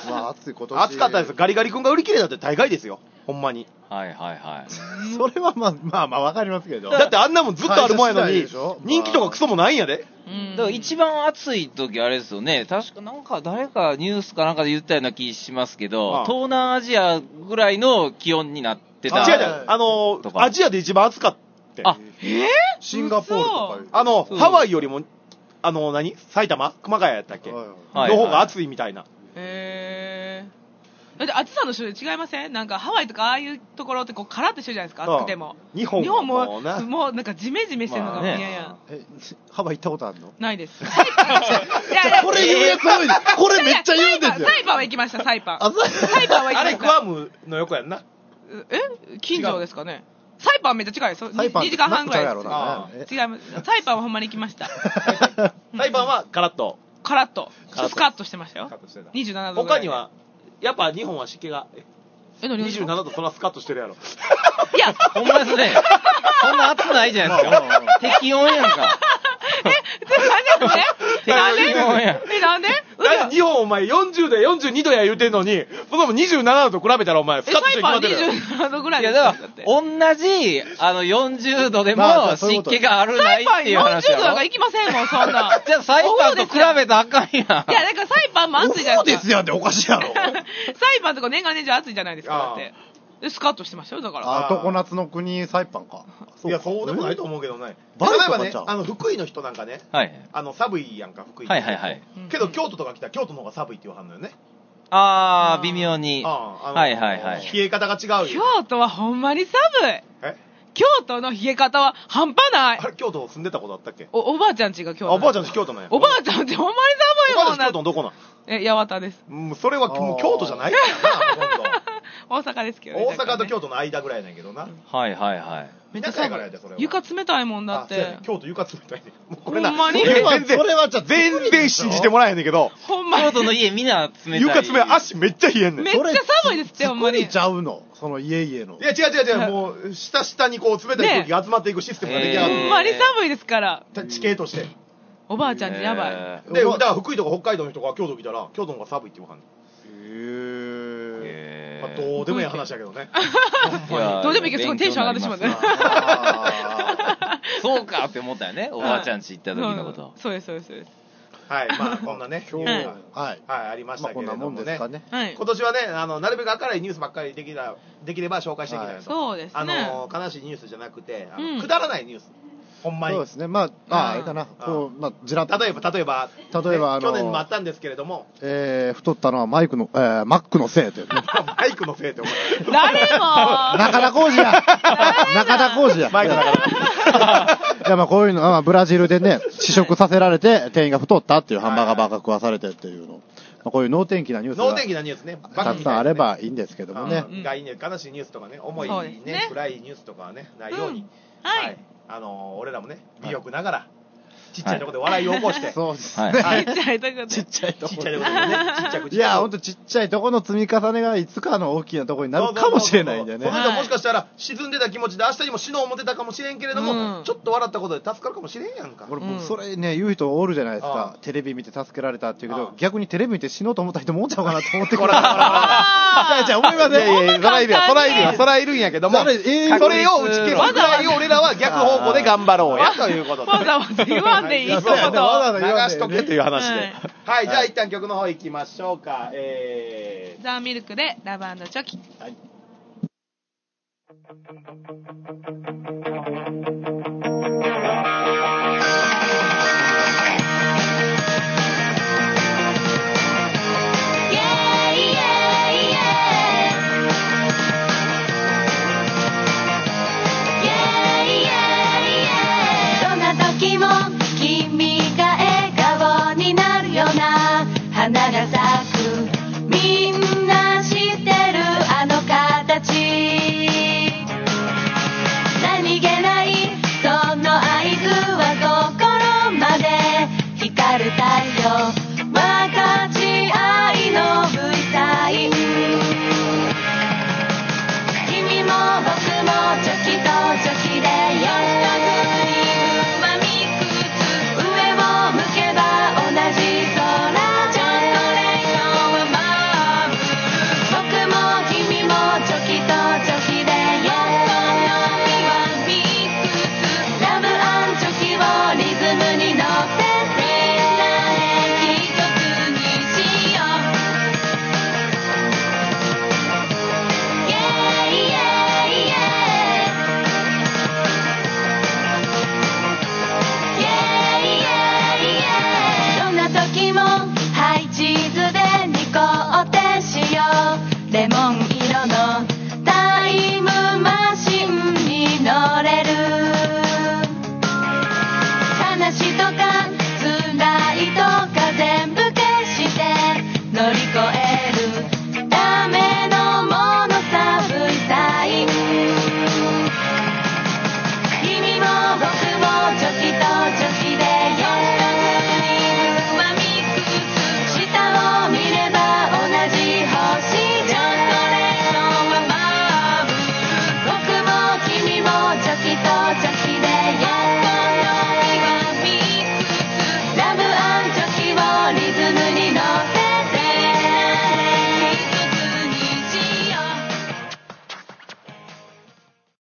[SPEAKER 3] まあ、暑い今年。
[SPEAKER 2] 暑かったです。ガリガリ君が売り切れたって大概ですよ。ほんまに。
[SPEAKER 5] はいはいはい。
[SPEAKER 3] それはまあまあまあわかりますけど。
[SPEAKER 2] だってあんなもんずっとあるもんやのに、人気とかクソもないんやで。
[SPEAKER 5] だから一番暑い時あれですよね。確かなんか誰かニュースかなんかで言ったような気しますけど、東南アジアぐらいの気温になってた。
[SPEAKER 2] 違う違う。あの、アジアで一番暑かった。
[SPEAKER 5] あ、
[SPEAKER 4] えー、
[SPEAKER 3] シンガポールとか。
[SPEAKER 2] あの、ハワイよりも、あの、何埼玉熊谷やったっけ、はいはい、の方が暑いみたいな。
[SPEAKER 4] へー。だって暑さの種類違いません？なんかハワイとかああいうところってこうカラッとしてるじゃないですか、暑くても。
[SPEAKER 2] 日本
[SPEAKER 4] 日本ももうなんかジメジメしてるのが嫌や、
[SPEAKER 3] まあね、えハワイ行ったことあるの？
[SPEAKER 4] ないです。い
[SPEAKER 3] やいやこれ言うやつ多いです。これめっちゃ言うんですよ。
[SPEAKER 4] サイパンは行きました。サイパン。
[SPEAKER 3] あ、
[SPEAKER 4] サイパンは行きました。
[SPEAKER 2] あれグアムの横やんな。
[SPEAKER 4] え？近所ですかね。サイパンめっちゃ近いです。にじかんはんぐらいです。違います。サイパンはほんまに行きました。
[SPEAKER 2] サイパンはカラッと。
[SPEAKER 4] カラッと。スカッとしてましたよ。にじゅうななどぐらい。
[SPEAKER 2] 他にはやっぱ日本は湿気が
[SPEAKER 4] え何
[SPEAKER 2] にじゅうななどそんなスカッとしてるやろ。
[SPEAKER 4] いや
[SPEAKER 5] ほんまですね。そんな暑ないじゃないですか。適温やんか。
[SPEAKER 4] えなんでなんでえなんで
[SPEAKER 2] 日本お前よんじゅうどよんじゅうにどや言うてんのに、そのにじゅうななどと比べたらお前スカッとして決まってるやろ。
[SPEAKER 4] にじゅうななどぐらい
[SPEAKER 5] ですか。いやだから同じあのよんじゅうどでも湿気があるないっていう話やろ。
[SPEAKER 4] よんじゅうどなんか行きませんもんそんな。
[SPEAKER 5] じゃあサイパンと比べたらあかんやん。いやだ
[SPEAKER 4] からサイパンも暑いじゃないですか。
[SPEAKER 3] そうですよっておかしいやろ。
[SPEAKER 4] サイパンとか年がら年中暑いじゃないですか。だって。 でスカッとしてましたよ、だから。
[SPEAKER 3] あ、常夏の国サイパンか。
[SPEAKER 2] いや、そうでもないと思うけどね。例えばね、あの、福井の人なんかね、はい、あの、寒いやんか、福井。
[SPEAKER 5] はいはいはい。
[SPEAKER 2] けど、京都とか来たら、京都の方が寒いって言わはんのよね。
[SPEAKER 5] あー、微妙に。はいはいはい。
[SPEAKER 2] 冷え方が違うよ。
[SPEAKER 4] 京都はほんまに寒い。え京都の冷え方は半端ない。
[SPEAKER 2] あれ、京都住んでたことあったっけ？
[SPEAKER 4] お、おばあちゃん家が京都。
[SPEAKER 2] おばあちゃん家京都なんや。
[SPEAKER 4] おばあちゃん家ほんまに寒いもんな。
[SPEAKER 2] おばあちゃん京都のどこなん？
[SPEAKER 4] え、八幡です。
[SPEAKER 2] うん、それはもう京都じゃないからな、ほとんど。
[SPEAKER 4] 大阪ですけどね。
[SPEAKER 2] 大阪と京都の間ぐらいなんやけどな。
[SPEAKER 5] はいはいはい。
[SPEAKER 4] めっちゃ寒いからやで、それは。床冷たいもんだって。
[SPEAKER 2] 京都床冷たいね。もうこれな。
[SPEAKER 4] ほんまに。
[SPEAKER 2] それは、それはじゃ全然信じてもらえへんねんけど。
[SPEAKER 4] ほんまに。
[SPEAKER 5] 京都の家みんな冷たい。
[SPEAKER 2] 床冷たい。足めっちゃ冷えんねん。
[SPEAKER 4] めっちゃ寒いですって、ほんまに。
[SPEAKER 3] 作りちゃうの。その家々の。
[SPEAKER 2] いや、違う違う違う。もう、下下にこう冷たい空気が集まっていくシステムが出来上がって。
[SPEAKER 4] ほんまに寒いですから。
[SPEAKER 2] 地形として。
[SPEAKER 4] おばあちゃんちやばい。
[SPEAKER 2] で、だから福井とか北海道の人が京都来たら、京都の方が寒いって言わはんねん。
[SPEAKER 3] へ
[SPEAKER 2] ー。どうでもいい話だけどね。
[SPEAKER 4] どうでもいいけど、すごいテンション上がってしまって。
[SPEAKER 5] そうかって思ったよね、おばあちゃんち行った時のこと。
[SPEAKER 4] そうです、そうです、そうです。
[SPEAKER 2] はい、まあ、こんなね、
[SPEAKER 3] 今日は、
[SPEAKER 2] はい、ありましたけれどもね。今
[SPEAKER 3] 年
[SPEAKER 2] はね、あの、なるべく明るいニュースばっかりできれば紹介していきたいと。
[SPEAKER 4] そうですね。
[SPEAKER 2] あの、悲しいニュースじゃなくて、くだらないニュース。ほんまに。
[SPEAKER 3] そうですね。まあ、ああれかな。こう、まあ、じらっと。
[SPEAKER 2] 例えば、例えば、
[SPEAKER 3] 例えば、あの、
[SPEAKER 2] 去年もあったんですけれども、
[SPEAKER 3] えー、太ったのはマイクの、えー、マックのせいというね。
[SPEAKER 2] マイクのせいって思う。
[SPEAKER 4] 誰も
[SPEAKER 3] 中田浩二や中田浩二や
[SPEAKER 2] マイクのせい。
[SPEAKER 3] いや、まあ、こういうの、まあ、ブラジルでね、試食させられて、店員が太ったっていうハンバーガーばっか食わされてっていうの。まあ、こういう能天気なニュースが。
[SPEAKER 2] 能天気なニュースね。
[SPEAKER 3] たくさんあればいいんですけどもね。
[SPEAKER 2] がいいね。悲しいニュースとかね、重いね、暗いニュースとかはね、ないように。
[SPEAKER 4] はい。
[SPEAKER 2] あの、俺らもね、微力ながら、ちっちゃいところで笑いを起こして。
[SPEAKER 3] そうですね。
[SPEAKER 4] ちっちゃいとこで。
[SPEAKER 3] ちっちゃいとこ
[SPEAKER 2] ちっちゃいとこでね。ちっちゃく
[SPEAKER 3] いや、ほんとちっちゃいとこの積み重ねがいつかの大きなところになるかもしれないんだよね。
[SPEAKER 2] その人もしかしたら沈んでた気持ちで明日にも死のう思ってたかもしれんけれども、ちょっと笑ったことで助かるかもしれんやんか。
[SPEAKER 3] 俺僕それね、言う人おるじゃないですか。テレビ見て助けられたっていうけど、逆にテレビ見て死のうと思った人もおっちゃうかなと思ってくる。じゃあ思いません。
[SPEAKER 2] いやいや、そらいるや、そらいるや、そらいるんやけども、それを打ち消すぐらい俺らは逆方向で頑張ろうや、ということで。
[SPEAKER 4] わざわざ言わんでいい一言。
[SPEAKER 2] 流しとけという話で。はい、じゃあ一旦曲の方行きましょうか。え
[SPEAKER 4] ー、ザ・ミルクでラブ&チョキ。はい。
[SPEAKER 7] どんな時も君が笑顔になるような花が咲く、みんな知ってるあの形、何気ないその合図は心まで光る太陽、分かち合いの V サイン、君も僕もチョキ